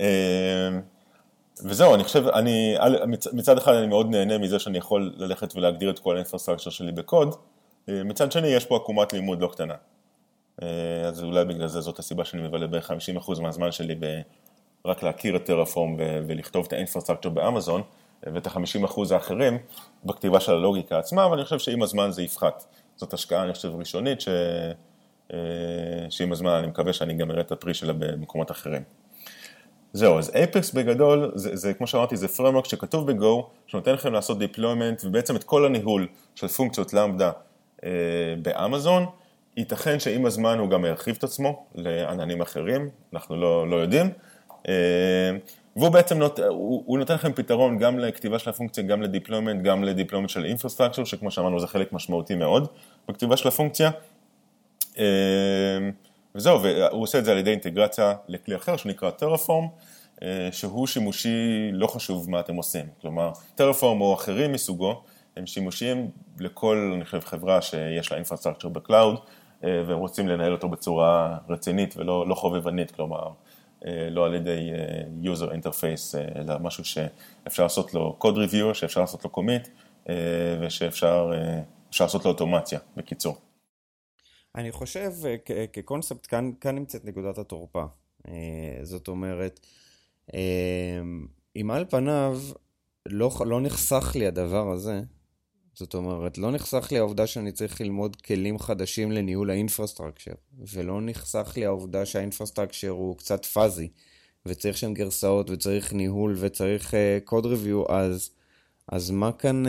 S1: וזהו, אני חושב, אני, מצד אחד אני מאוד נהנה מזה שאני יכול ללכת ולהגדיר את כל האינפרסטרקצ'ר שלי בקוד, מצד שני יש פה עקומת לימוד לא קטנה. אז אולי בגלל זה זאת הסיבה שאני מבלה ב-חמישים אחוז מהזמן שלי ב- רק להכיר את טרפורם ו- ולכתוב את האינפרסטרקצ'ר באמזון, ואת ה-חמישים אחוז האחרים בכתיבה של הלוגיקה עצמה, אבל אני חושב שעם הזמן זה יפחת. זאת השקעה, אני חושב, ראשונית, ש... שעם הזמן אני מקווה שאני גם אראה את הפרי שלה במקומות אחרים. זהו, אז אייפקס בגדול, זה, זה כמו שאמרתי, זה פריימוורק שכתוב בגו, שנותן לכם לעשות דיפלוימנט, ובעצם את כל הניהול של פונקציות למדה אה, באמזון, ייתכן שעם הזמן הוא גם ירחיב את עצמו לעננים אחרים, אנחנו לא, לא יודעים, אה, והוא בעצם נות, הוא, הוא נותן לכם פתרון גם לכתיבה של הפונקציה, גם לדיפלוימנט, גם לדיפלוימנט של אינפרסטרקצ'ר, שכמו שאמרנו זה חלק משמעותי מאוד בכתיבה של הפונקציה, אה, וזהו, והוא עושה את זה על ידי אינטגרציה לכלי אחר שנקרא טרפורם, שהוא שימושי לא חשוב מה אתם עושים. כלומר, טרפורם או אחרים מסוגו, הם שימושיים לכל, אני חושב, חברה שיש לה אינפרסטרקצ'ר בקלאוד, והם רוצים לנהל אותו בצורה רצינית ולא לא חובבנית, כלומר, לא על ידי user interface, אלא משהו שאפשר לעשות לו code review, שאפשר לעשות לו commit, ושאפשר לעשות לו אוטומציה, בקיצור.
S2: אני חושב, כקונספט, כאן, כאן נמצאת נקודת התורפה. זאת אומרת, אם על פניו לא, לא נחסך לי הדבר הזה, זאת אומרת, לא נחסך לי העובדה שאני צריך ללמוד כלים חדשים לניהול האינפרסטרקצ'ר, ולא נחסך לי העובדה שהאינפרסטרקצ'ר הוא קצת פאזי, וצריך שם גרסאות, וצריך ניהול, וצריך קוד ריוויו, אז, אז מה כאן,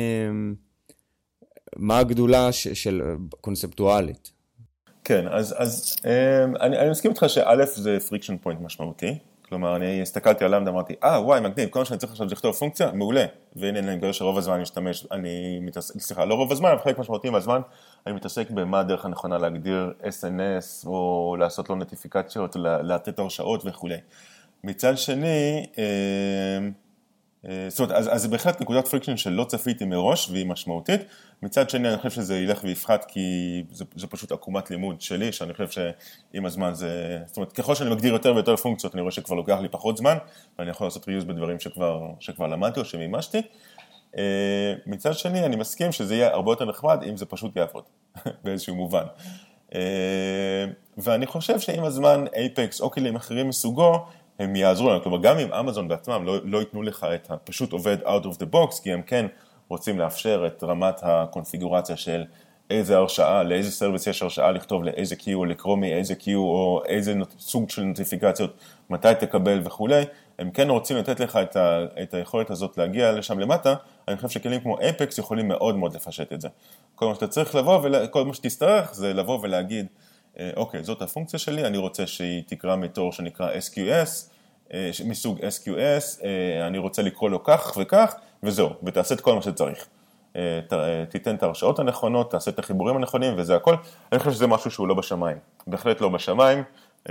S2: מה הגדולה ש, של קונספטואלית?
S1: כן, אז, אז אני, אני מסכים איתך שא' זה פריקשן פוינט משמעותי, כלומר, אני הסתכלתי על למדה, אמרתי, אה, וואי, מגניב, כל מה שאני צריך עכשיו לכתוב פונקציה, מעולה. והנה, אני מגלה שרוב הזמן אני משתמש, אני מתעסק, סליחה, לא רוב הזמן, אבל חלק משמעותי מהזמן, אני מתעסק במה הדרך הנכונה להגדיר אס אן אס, או לעשות לו נוטיפיקציות, לתת הרשאות וכו'. מצד שני, זאת אומרת, אז, אז זה בהחלט נקודת פריקשן שלא צפיתי מראש, והיא משמעותית. מצד שני, אני חושב שזה ילך ויפחת, כי זה, זה פשוט עקומת לימוד שלי, שאני חושב שעם הזמן זה, זאת אומרת, ככל שאני מגדיר יותר ויותר פונקציות, אני רואה שכבר לוקח לי פחות זמן, ואני יכול לעשות ריוז בדברים שכבר, שכבר למדתי או שמימשתי. מצד שני, אני מסכים שזה יהיה הרבה יותר נחמד, אם זה פשוט יעבוד, באיזשהו מובן. ואני חושב שעם הזמן, אייפקס או כלים אחרים מסוגו, הם יעזרו לנו, כלומר גם אם אמזון בעצמם לא, לא ייתנו לך את הפשוט עובד out of the box, כי הם כן רוצים לאפשר את רמת הקונפיגורציה של איזה הרשאה, לאיזה סרוויס יש הרשאה לכתוב לאיזה קיו, או לקרוא מאיזה קיו, או איזה סוג של נוטיפיקציות, מתי תקבל וכו'. הם כן רוצים לתת לך את, ה, את היכולת הזאת להגיע לשם למטה, אני חושב שכלים כמו אייפקס יכולים מאוד מאוד לפשט את זה. כל מה שאתה צריך לבוא, וכל מה שתצטרך זה לבוא ולהגיד, אוקיי, זאת הפונקציה שלי, אני רוצה שהיא תקרא מתור שנקרא אס קיו אס, מסוג אס קיו אס, אני רוצה לקרוא לו כך וכך, וזהו, ותעשה את כל מה שצריך. תיתן את הרשאות הנכונות, תעשה את החיבורים הנכונים, וזה הכל. אני חושב שזה משהו שהוא לא בשמיים, בהחלט לא בשמיים,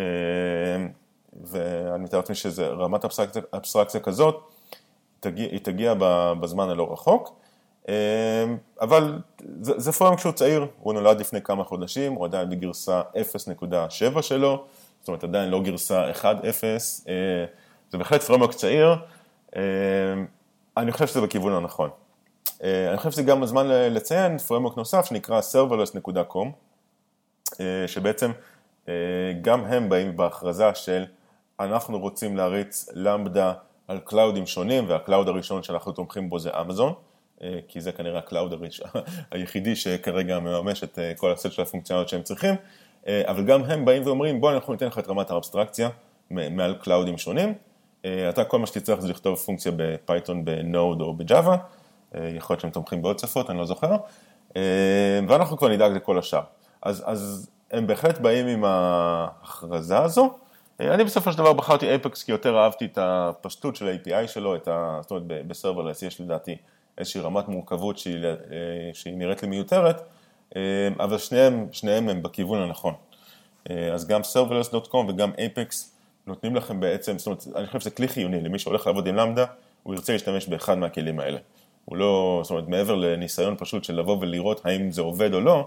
S1: ואני מתאר לעצמי שזה רמת אבסטרקציה, אבסטרקציה כזאת, היא תגיע בזמן הלא רחוק, אבל זה, זה פריימוורק כשהוא צעיר, הוא נולד לפני כמה חודשים, הוא עדיין בגרסה אפס נקודה שבע שלו, זאת אומרת עדיין לא גרסה אחת אפס, זה בהחלט פריימוורק צעיר, אני חושב שזה בכיוון הנכון. אני חושב שזה גם הזמן לציין פריימוורק נוסף שנקרא serverless דוט קום, שבעצם גם הם באים בהכרזה של אנחנו רוצים להריץ למדה על קלאודים שונים, והקלאוד הראשון שאנחנו תומכים בו זה אמזון, כי זה כנראה הקלאוד היחידי שכרגע מממש את כל הסט של הפונקציונליות שהם צריכים, אבל גם הם באים ואומרים, בוא אנחנו ניתן לך את רמת האבסטרקציה מעל קלאודים שונים, אתה כל מה שתצטרך זה לכתוב פונקציה בפייתון, בנוד או בג'אווה, יכול להיות שהם תומכים בעוד שפות, אני לא זוכר, ואנחנו כבר נדאג לכל השאר. אז, אז הם בהחלט באים עם ההכרזה הזו, אני בסופו של דבר בחרתי אייפקס כי יותר אהבתי את הפשטות של ה-איי פי איי שלו, את ה, זאת אומרת בסרברלס יש לדעתי איזושהי רמת מורכבות שהיא, שהיא נראית לי מיותרת, אבל שניהם, שניהם הם בכיוון הנכון. אז גם serverless דוט קום וגם אייפקס נותנים לכם בעצם, זאת אומרת, אני חושב שזה כלי חיוני, למי שהולך לעבוד עם למדה, הוא ירצה להשתמש באחד מהכלים האלה. הוא לא, זאת אומרת, מעבר לניסיון פשוט של לבוא ולראות האם זה עובד או לא,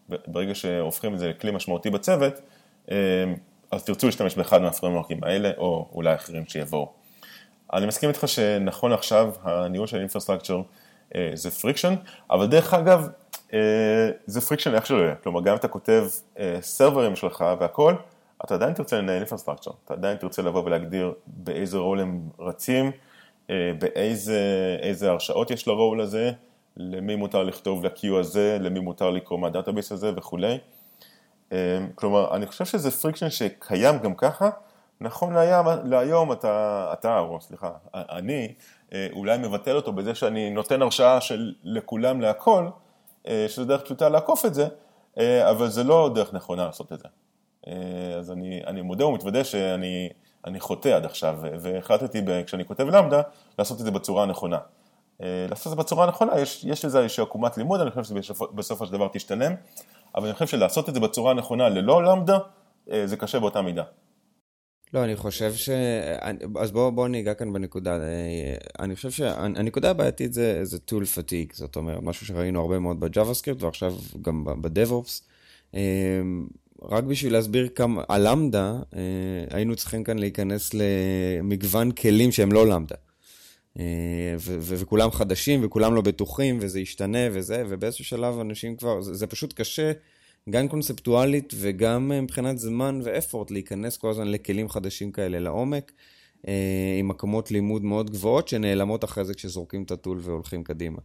S1: ברגע שהופכים את זה לכלי משמעותי בצוות, אז תרצו להשתמש באחד מהפרמורקים האלה, או אולי אחרים שיבואו. אני מסכים איתך שנכון עכשיו, הניהול של אינפרסטרקצ'ר זה פריקשן, אבל דרך אגב, זה פריקשן איך שלא יהיה. כלומר, גם אם אתה כותב סרברים שלך והכל, אתה עדיין תרצה לנהל אינפרסטרקצ'ר, אתה עדיין תרצה לבוא ולהגדיר באיזה רול הם רצים, באיזה הרשאות יש לרול הזה, למי מותר לכתוב ל-Q הזה, למי מותר לקרוא מהדאטאבייס הזה וכו'. כלומר, אני חושב שזה פריקשן שקיים גם ככה, נכון להיום, להיום אתה, אתה, או סליחה, אני, אולי מבטל אותו בזה שאני נותן הרשאה של לכולם להכל, שזה דרך פשוטה לעקוף את זה, אבל זה לא דרך נכונה לעשות את זה. אז אני, אני מודה ומתוודה שאני אני חוטא עד עכשיו, והחלטתי כשאני כותב למדה, לעשות את זה בצורה הנכונה. לעשות את זה בצורה הנכונה, יש, יש לזה איזושהי עקומת לימוד, אני חושב שבסופו של דבר תשתלם, אבל אני חושב שלעשות את זה בצורה הנכונה ללא למדה, זה קשה באותה מידה.
S2: לא, אני חושב ש... אז בואו בוא ניגע כאן בנקודה. אני חושב שהנקודה הבעייתית זה, זה tool fatigue, זאת אומרת, משהו שראינו הרבה מאוד ב-JavaScript, ועכשיו גם ב-DevOps. רק בשביל להסביר כמה, הלמדה, היינו צריכים כאן להיכנס למגוון כלים שהם לא למדה. וכולם חדשים, וכולם לא בטוחים, וזה ישתנה וזה, ובאיזשהו שלב אנשים כבר, זה פשוט קשה, גם קונספטואלית וגם מבחינת זמן ואפורט להיכנס כל הזמן לכלים חדשים כאלה לעומק, עם מקומות לימוד מאוד גבוהות שנעלמות אחרי זה כשזורקים את הטול והולכים קדימה.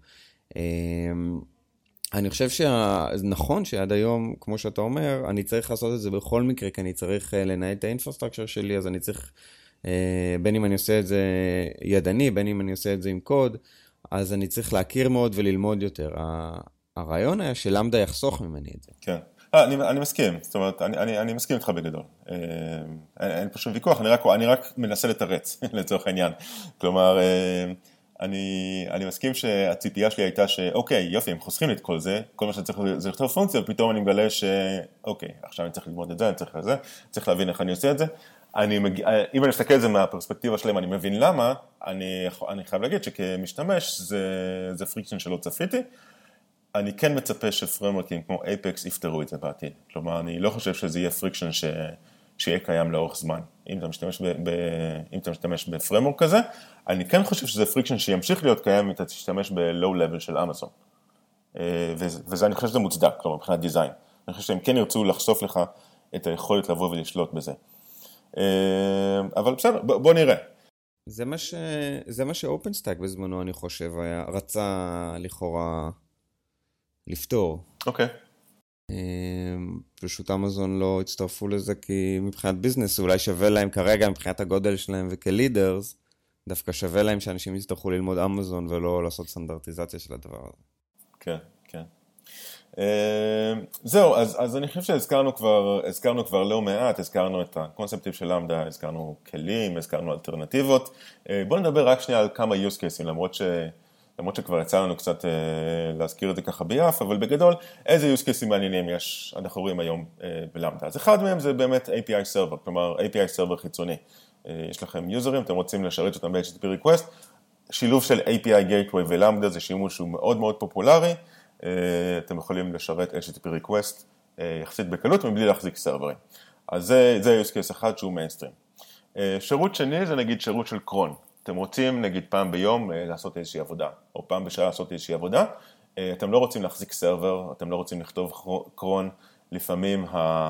S2: אני חושב שנכון שעד היום, כמו שאתה אומר, אני צריך לעשות את זה בכל מקרה, כי אני צריך לנהל את האינפרסטרקצ'ר שלי, אז אני צריך, בין אם אני עושה את זה ידני, בין אם אני עושה את זה עם קוד, אז אני צריך להכיר מאוד וללמוד יותר. הרעיון היה שלמדה יחסוך ממני את זה.
S1: כן, אני, אני מסכים, זאת אומרת, אני, אני, אני מסכים איתך בגדול. אין, אין פשוט ויכוח, אני רק, אני רק מנסה לתרץ לצורך העניין. כלומר, אני, אני מסכים שהציפייה שלי הייתה שאוקיי, יופי, הם חוסכים לי את כל זה, כל מה שצריך זה לכתוב פונקציה, ופתאום אני מגלה שאוקיי, עכשיו אני צריך ללמוד את זה, אני צריך את זה, צריך להבין איך אני עושה את זה. אני מגיע, אם אני מסתכל על זה מהפרספקטיבה שלהם, אני מבין למה, אני, אני חייב להגיד שכמשתמש זה, זה פריקשן שלא צפיתי. אני כן מצפה שפרמורקים כמו Apex יפתרו את זה בעתיד. כלומר, אני לא חושב שזה יהיה פריקשן ש... שיהיה קיים לאורך זמן. אם אתה משתמש, ב... ב... אם אתה משתמש בפרמורק כזה, אני כן חושב שזה פריקשן שימשיך להיות קיים אם אתה תשתמש ב-low level של אמזון. וזה, וזה אני חושב שזה מוצדק, כלומר, מבחינת דיזיין. אני חושב שהם כן ירצו לחשוף לך את היכולת לבוא ולשלוט בזה. אבל בסדר, בוא, בוא נראה.
S2: זה מה ש... זה מה שאופנסטאק בזמנו, אני חושב, היה... רצה לכאורה... לפתור.
S1: אוקיי.
S2: פשוט אמזון לא הצטרפו לזה כי מבחינת ביזנס אולי שווה להם כרגע מבחינת הגודל שלהם וכלידרס, דווקא שווה להם שאנשים יצטרכו ללמוד אמזון ולא לעשות סטנדרטיזציה של הדבר הזה.
S1: כן, כן. זהו, אז, אז אני חושב שהזכרנו כבר, הזכרנו כבר לא מעט, הזכרנו את הקונספטים של למדה, הזכרנו כלים, הזכרנו אלטרנטיבות. בואו נדבר רק שנייה על כמה use cases, למרות ש... למרות שכבר יצא לנו קצת אה, להזכיר את זה ככה ביף, אבל בגדול, איזה use cases מעניינים יש, אנחנו רואים היום אה, בלמדה. אז אחד מהם זה באמת A P I server, כלומר A P I server חיצוני. אה, יש לכם יוזרים, אתם רוצים לשרת אותם ב-H T T P request, שילוב של A P I gateway ולמדה זה שימוש שהוא מאוד מאוד פופולרי, אה, אתם יכולים לשרת H T T P request אה, יחסית בקלות מבלי להחזיק סרברים. אז זה, זה use case אחד שהוא מיינסטרים. אה, שירות שני זה נגיד שירות של קרון. אתם רוצים, נגיד, פעם ביום לעשות איזושהי עבודה, או פעם בשעה לעשות איזושהי עבודה, אתם לא רוצים להחזיק סרבר, אתם לא רוצים לכתוב קרון, לפעמים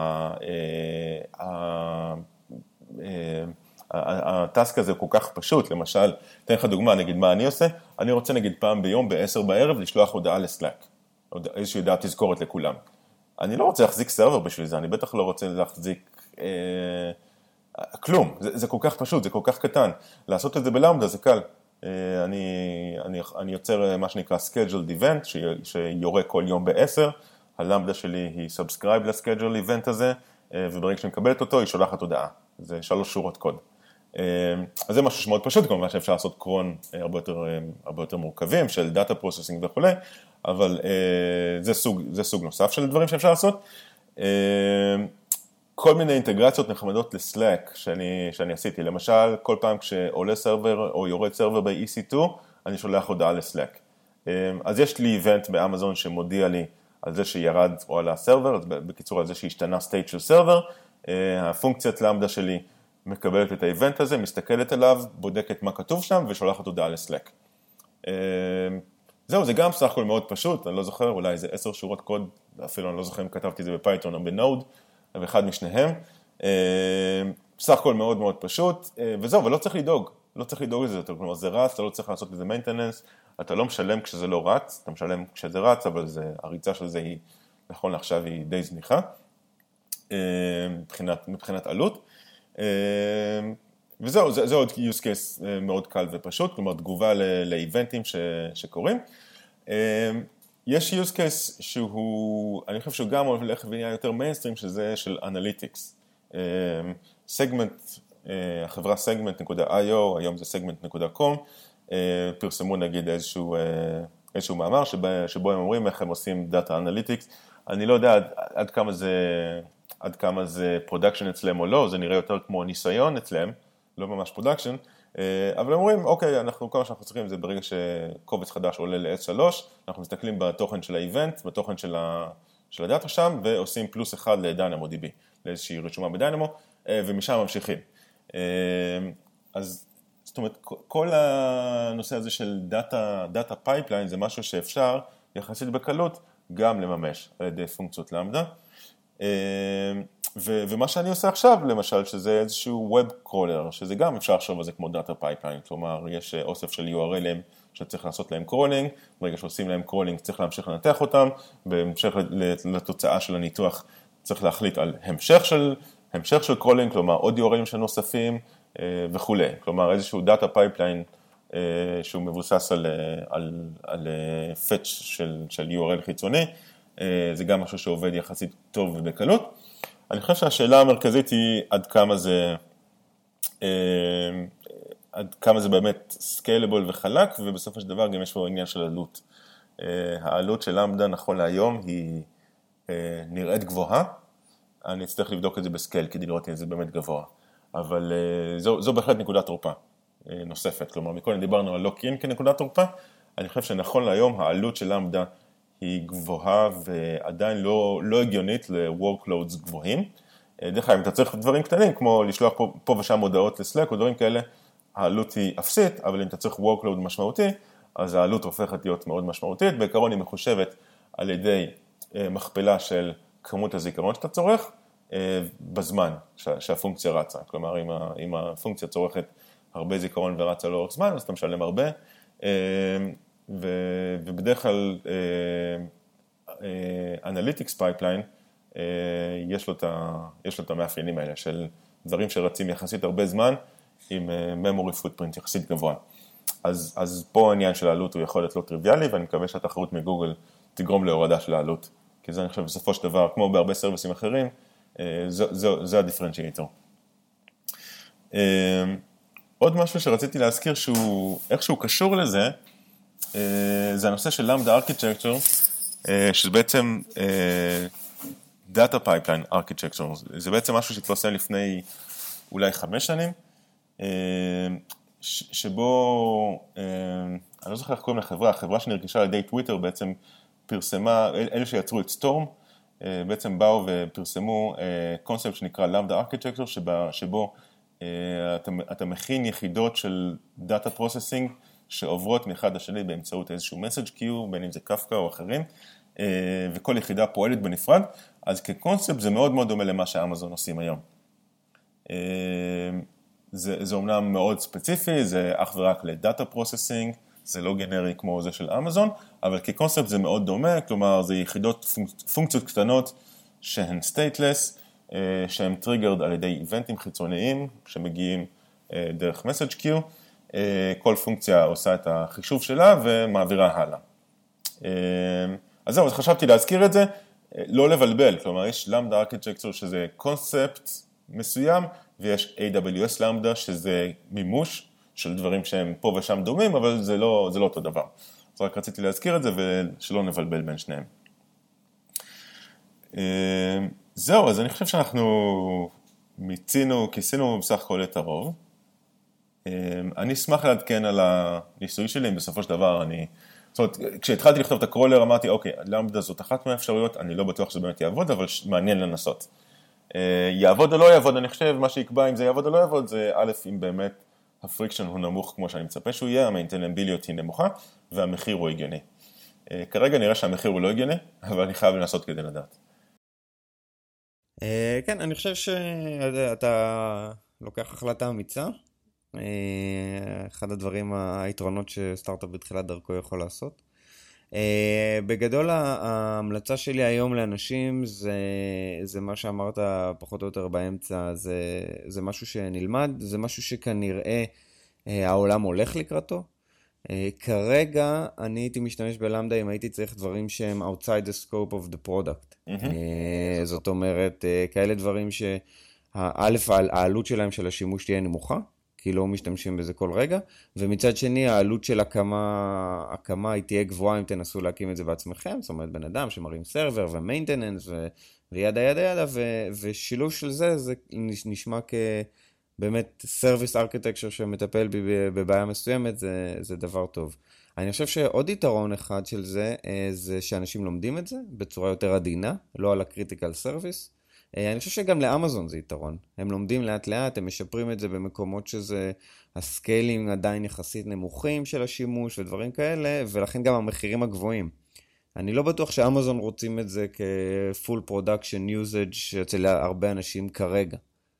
S1: הטסק הזה הוא כל כך פשוט, למשל, אתן לך דוגמה, נגיד, מה אני עושה? אני רוצה, נגיד, פעם ביום, בעשר בערב, לשלוח הודעה לסלאק, איזושהי הודעה תזכורת לכולם. אני לא רוצה להחזיק סרבר בשביל זה, אני בטח לא רוצה להחזיק... כלום, זה, זה כל כך פשוט, זה כל כך קטן. לעשות את זה בלמדה זה קל. אני, אני, אני יוצר מה שנקרא scheduled event, ש, שיורה כל יום בעשר. הלמדה שלי היא subscribe ל-scheduled event הזה, וברגע שאני מקבלת אותו, היא שולחת הודעה. זה שלוש שורות קוד. אז זה משהו שמאוד פשוט, כמובן שאפשר לעשות קרון הרבה יותר, הרבה יותר מורכבים, של data processing וכו', אבל זה סוג, זה סוג נוסף של דברים שאפשר לעשות. כל מיני אינטגרציות נחמדות לסלאק שאני, שאני עשיתי. למשל, כל פעם כשעולה סרבר או יורד סרבר ב-E C two, אני שולח הודעה לסלאק. אז יש לי איבנט באמזון שמודיע לי על זה שירד או על הסרבר, אז בקיצור על זה שהשתנה state של סרבר, הפונקציית למדה שלי מקבלת את האיבנט הזה, מסתכלת עליו, בודקת מה כתוב שם ושולחת הודעה לסלק. זהו, זה גם סך הכל מאוד פשוט, אני לא זוכר, אולי זה עשר שורות קוד, אפילו אני לא זוכר אם כתבתי את זה בפייתון או בנוד, אבל אחד משניהם. סך הכל מאוד מאוד פשוט, וזהו, ולא צריך לדאוג, לא צריך לדאוג לזה יותר, כלומר זה רץ, אתה לא צריך לעשות לזה maintenance, אתה לא משלם כשזה לא רץ, אתה משלם כשזה רץ, אבל זה, הריצה של זה היא, נכון לעכשיו היא די זניחה, מבחינת, מבחינת עלות, וזהו, זה, זה עוד use case מאוד קל ופשוט, כלומר תגובה לאיבנטים ש, שקורים. יש use case שהוא, אני חושב שהוא גם הולך ונהיה יותר מיינסטרים, שזה של אנליטיקס. סגמנט, החברה סגמנט נקודה איי או, היום זה סגמנט נקודה קום, פרסמו נגיד איזשהו, איזשהו מאמר שבו, שבו הם אומרים איך הם עושים דאטה אנליטיקס. אני לא יודע עד, עד כמה זה, עד כמה זה פרודקשן אצלם או לא, זה נראה יותר כמו ניסיון אצלם, לא ממש פרודקשן, אבל הם אומרים, אוקיי, אנחנו, כל מה שאנחנו צריכים זה ברגע שקובץ חדש עולה ל-אס שלוש, אנחנו מסתכלים בתוכן של האיבנט, בתוכן של, ה, של הדאטה שם, ועושים פלוס אחד לדיינמו די בי, לאיזושהי רשומה בדיינמו, ומשם ממשיכים. אז זאת אומרת, כל הנושא הזה של דאטה, דאטה פייפליין זה משהו שאפשר יחסית בקלות גם לממש על ידי פונקציות למדה. ו- ומה שאני עושה עכשיו, למשל, שזה איזשהו web crawler, שזה גם אפשר לחשוב על זה כמו דאטה פייפליין, כלומר, יש אוסף של יו אר אל'ים שצריך לעשות להם קרולינג, ברגע שעושים להם קרולינג צריך להמשיך לנתח אותם, בהמשך לתוצאה של הניתוח צריך להחליט על המשך של, המשך של קרולינג, כלומר, עוד יו אר אל'ים שנוספים וכו'. כלומר, איזשהו דאטה פייפליין שהוא מבוסס על, על, על fetch של, של יו אר אל חיצוני, זה גם משהו שעובד יחסית טוב ובקלות. אני חושב שהשאלה המרכזית היא עד כמה זה, עד כמה זה באמת סקיילבל וחלק, ובסופו של דבר גם יש פה עניין של עלות. העלות של למדה נכון להיום היא נראית גבוהה, אני אצטרך לבדוק את זה בסקייל כדי לראות אם זה באמת גבוה, אבל זו, זו בהחלט נקודת תורפה נוספת, כלומר מקודם דיברנו על לוק-אין כנקודת תורפה, אני חושב שנכון להיום העלות של למדה היא גבוהה ועדיין לא, לא הגיונית ל-workloads גבוהים. דרך כלל, אם אתה צריך דברים קטנים, כמו לשלוח פה, פה ושם הודעות לסלק או דברים כאלה, העלות היא אפסית, אבל אם אתה צריך workload משמעותי, אז העלות הופכת להיות מאוד משמעותית. בעיקרון היא מחושבת על ידי מכפלה של כמות הזיכרון שאתה צורך, בזמן שהפונקציה רצה. כלומר, אם, ה, אם הפונקציה צורכת הרבה זיכרון ורצה לאורך זמן, אז אתה משלם הרבה. ו, ובדרך כלל אנליטיקס פייפליין יש לו את ה, יש לו את המאפיינים האלה של דברים שרצים יחסית הרבה זמן עם memory footprint יחסית גבוה. אז אז פה העניין של העלות הוא יכול להיות לא טריוויאלי, ואני מקווה שהתחרות מגוגל תגרום להורדה של העלות, כי זה אני חושב בסופו של דבר, כמו בהרבה סרוויסים אחרים, זה זה זה הדיפרנציאטור. עוד משהו שרציתי להזכיר שהוא איכשהו קשור לזה, זה הנושא של למדה ארכיטקצ'ר, שזה בעצם דאטה פייפליין ארכיטקצ'ר. זה בעצם משהו שהתפרסם לפני אולי חמש שנים, שבו, אני לא זוכר איך קוראים לחברה, החברה שנרכשה על ידי טוויטר בעצם פרסמה, אלה שיצרו את סטורם, בעצם באו ופרסמו קונספט שנקרא למדה ארכיטקצ'ר, שבו אתה, אתה מכין יחידות של דאטה פרוססינג, שעוברות מאחד לשני באמצעות איזשהו מסאג' קיו, בין אם זה קפקא או אחרים, וכל יחידה פועלת בנפרד, אז כקונספט זה מאוד מאוד דומה למה שאמזון עושים היום. זה, זה אומנם מאוד ספציפי, זה אך ורק לדאטה פרוססינג, זה לא גנרי כמו זה של אמזון, אבל כקונספט זה מאוד דומה, כלומר זה יחידות פונקציות קטנות שהן stateless, שהן טריגרד על ידי איבנטים חיצוניים שמגיעים דרך מסאג' קיו, כל פונקציה עושה את החישוב שלה ומעבירה הלאה. אז זהו, אז חשבתי להזכיר את זה, לא לבלבל, כלומר יש למדה ארכיטקצ'ר שזה קונספט מסוים, ויש איי דאבליו אס למדה שזה מימוש של דברים שהם פה ושם דומים, אבל זה לא, זה לא אותו דבר. אז רק רציתי להזכיר את זה ושלא נבלבל בין שניהם. זהו, אז אני חושב שאנחנו מיצינו, כיסינו בסך הכל את הרוב. אני אשמח לעדכן על הניסוי שלי, אם בסופו של דבר אני זאת אומרת, כשהתחלתי לכתוב את הקרולר, אמרתי, אוקיי, למדה זאת אחת מהאפשרויות, אני לא בטוח שזה באמת יעבוד, אבל מעניין לנסות. יעבוד או לא יעבוד, אני חושב, מה שיקבע אם זה יעבוד או לא יעבוד, זה א', אם באמת הפריקשן הוא נמוך כמו שאני מצפה שהוא יהיה, המיינטנביליות היא נמוכה, והמחיר הוא הגיוני. כרגע נראה שהמחיר הוא לא הגיוני, אבל אני חייב לנסות כדי לדעת.
S2: כן, אני חושב שאתה לוקח החלטה אמיצה. אחד הדברים, היתרונות שסטארט-אפ בתחילת דרכו יכול לעשות. בגדול, ההמלצה שלי היום לאנשים זה, זה מה שאמרת פחות או יותר באמצע, זה, זה משהו שנלמד, זה משהו שכנראה העולם הולך לקראתו. כרגע אני הייתי משתמש בלמדה אם הייתי צריך דברים שהם outside the scope of the product. Mm-hmm. זאת אומרת, כאלה דברים שהאלף, העלות שלהם של השימוש תהיה נמוכה, כי לא משתמשים בזה כל רגע, ומצד שני העלות של הקמה, הקמה היא תהיה גבוהה אם תנסו להקים את זה בעצמכם, זאת אומרת בן אדם שמרים סרבר ומיינטננס ו... וידה ידה ידה, ו... ושילוב של זה, זה נשמע כבאמת סרוויס ארכיטקצ'ר שמטפל בבעיה מסוימת, זה, זה דבר טוב. אני חושב שעוד יתרון אחד של זה, זה שאנשים לומדים את זה בצורה יותר עדינה, לא על הקריטיקל סרוויס, אני חושב שגם לאמזון זה יתרון. הם לומדים לאט לאט, הם משפרים את זה במקומות שזה הסקיילים עדיין יחסית נמוכים של השימוש ודברים כאלה, ולכן גם המחירים הגבוהים. אני לא בטוח שאמזון רוצים את זה כ-full production usage אצל הרבה אנשים כרגע.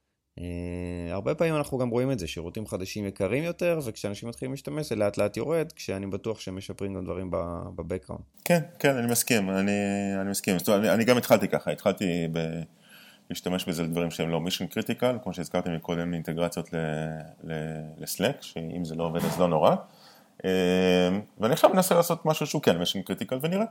S2: הרבה פעמים אנחנו גם רואים את זה, שירותים חדשים יקרים יותר, וכשאנשים מתחילים להשתמש זה לאט לאט יורד, כשאני בטוח שהם משפרים גם דברים בבקראונד.
S1: כן, כן, אני מסכים, אני, אני מסכים. זאת אומרת, אני גם התחלתי ככה, התחלתי ב... להשתמש בזה לדברים שהם לא מישן קריטיקל, כמו שהזכרתי מקודם אינטגרציות לסלק, שאם זה לא עובד אז לא נורא. ואני עכשיו מנסה לעשות משהו שהוא כן מישן קריטיקל ונראה.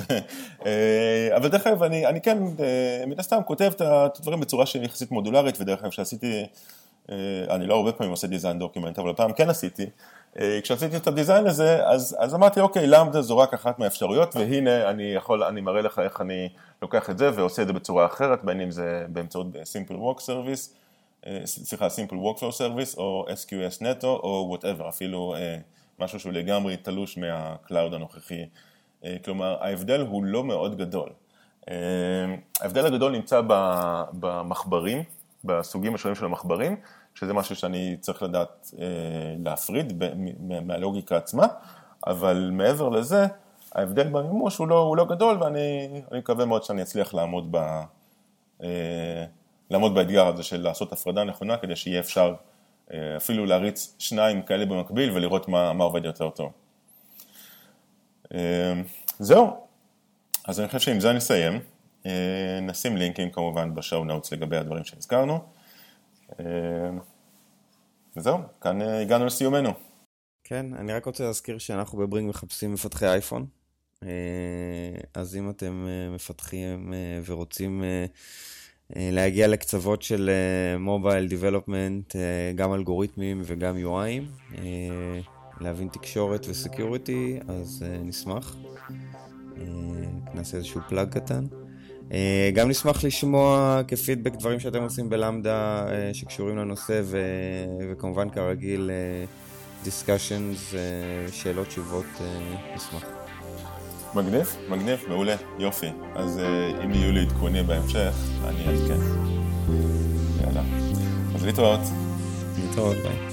S1: אבל דרך אגב, אני, אני כן, מן הסתם, כותב את הדברים בצורה שהיא יחסית מודולרית, ודרך אגב שעשיתי, אני לא הרבה פעמים עושה דיזיין דוקימנט, אבל הפעם כן עשיתי. כשעשיתי את הדיזיין הזה, אז, אז אמרתי, אוקיי, למדה זו רק אחת מהאפשרויות, והנה אני יכול, אני מראה לך איך אני לוקח את זה, ועושה את זה בצורה אחרת, בין אם זה באמצעות Simple Work Service, סליחה, Simple Workflow Service, או אס קיו אס Neto, או whatever, אפילו משהו שהוא לגמרי תלוש מהקלאוד הנוכחי. כלומר, ההבדל הוא לא מאוד גדול. ההבדל הגדול נמצא במחברים, בסוגים השונים של המחברים, שזה משהו שאני צריך לדעת להפריד מהלוגיקה עצמה, אבל מעבר לזה, ההבדל במימוש הוא לא, הוא לא גדול, ואני אני מקווה מאוד שאני אצליח לעמוד, ב, לעמוד באתגר הזה של לעשות הפרדה נכונה, כדי שיהיה אפשר אפילו להריץ שניים כאלה במקביל, ולראות מה, מה עובד יותר טוב. זהו. אז אני חושב שעם זה נסיים. נשים לינקים כמובן בשואו נאוטס לגבי הדברים שהזכרנו. וזהו, כאן הגענו לסיומנו.
S2: כן, אני רק רוצה להזכיר שאנחנו בברינג מחפשים מפתחי אייפון. אז אם אתם מפתחים ורוצים להגיע לקצוות של מובייל דיבלופמנט, גם אלגוריתמים וגם יו איי, להבין תקשורת וסקיוריטי, אז נשמח. נעשה איזשהו פלאג קטן. גם נשמח לשמוע כפידבק דברים שאתם עושים בלמדה שקשורים לנושא, ו... וכמובן כרגיל דיסקשנס, שאלות, תשובות, נשמח.
S1: מגניב, מגניב, מעולה, יופי. אז אם יהיו לי עדכונים בהמשך, אני אעדכן. יאללה. אז להתראות.
S2: להתראות, ביי.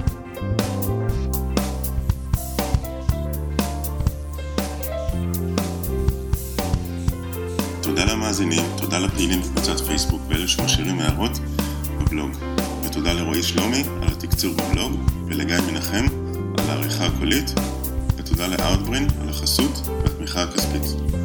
S1: תודה למאזינים, תודה לפעילים בקבוצת פייסבוק ואלה שמשאירים הערות בבלוג. ותודה לרועי שלומי על התקצור בבלוג, ולגיא מנחם על העריכה הקולית, ותודה לאוטברין על החסות והתמיכה הכספית.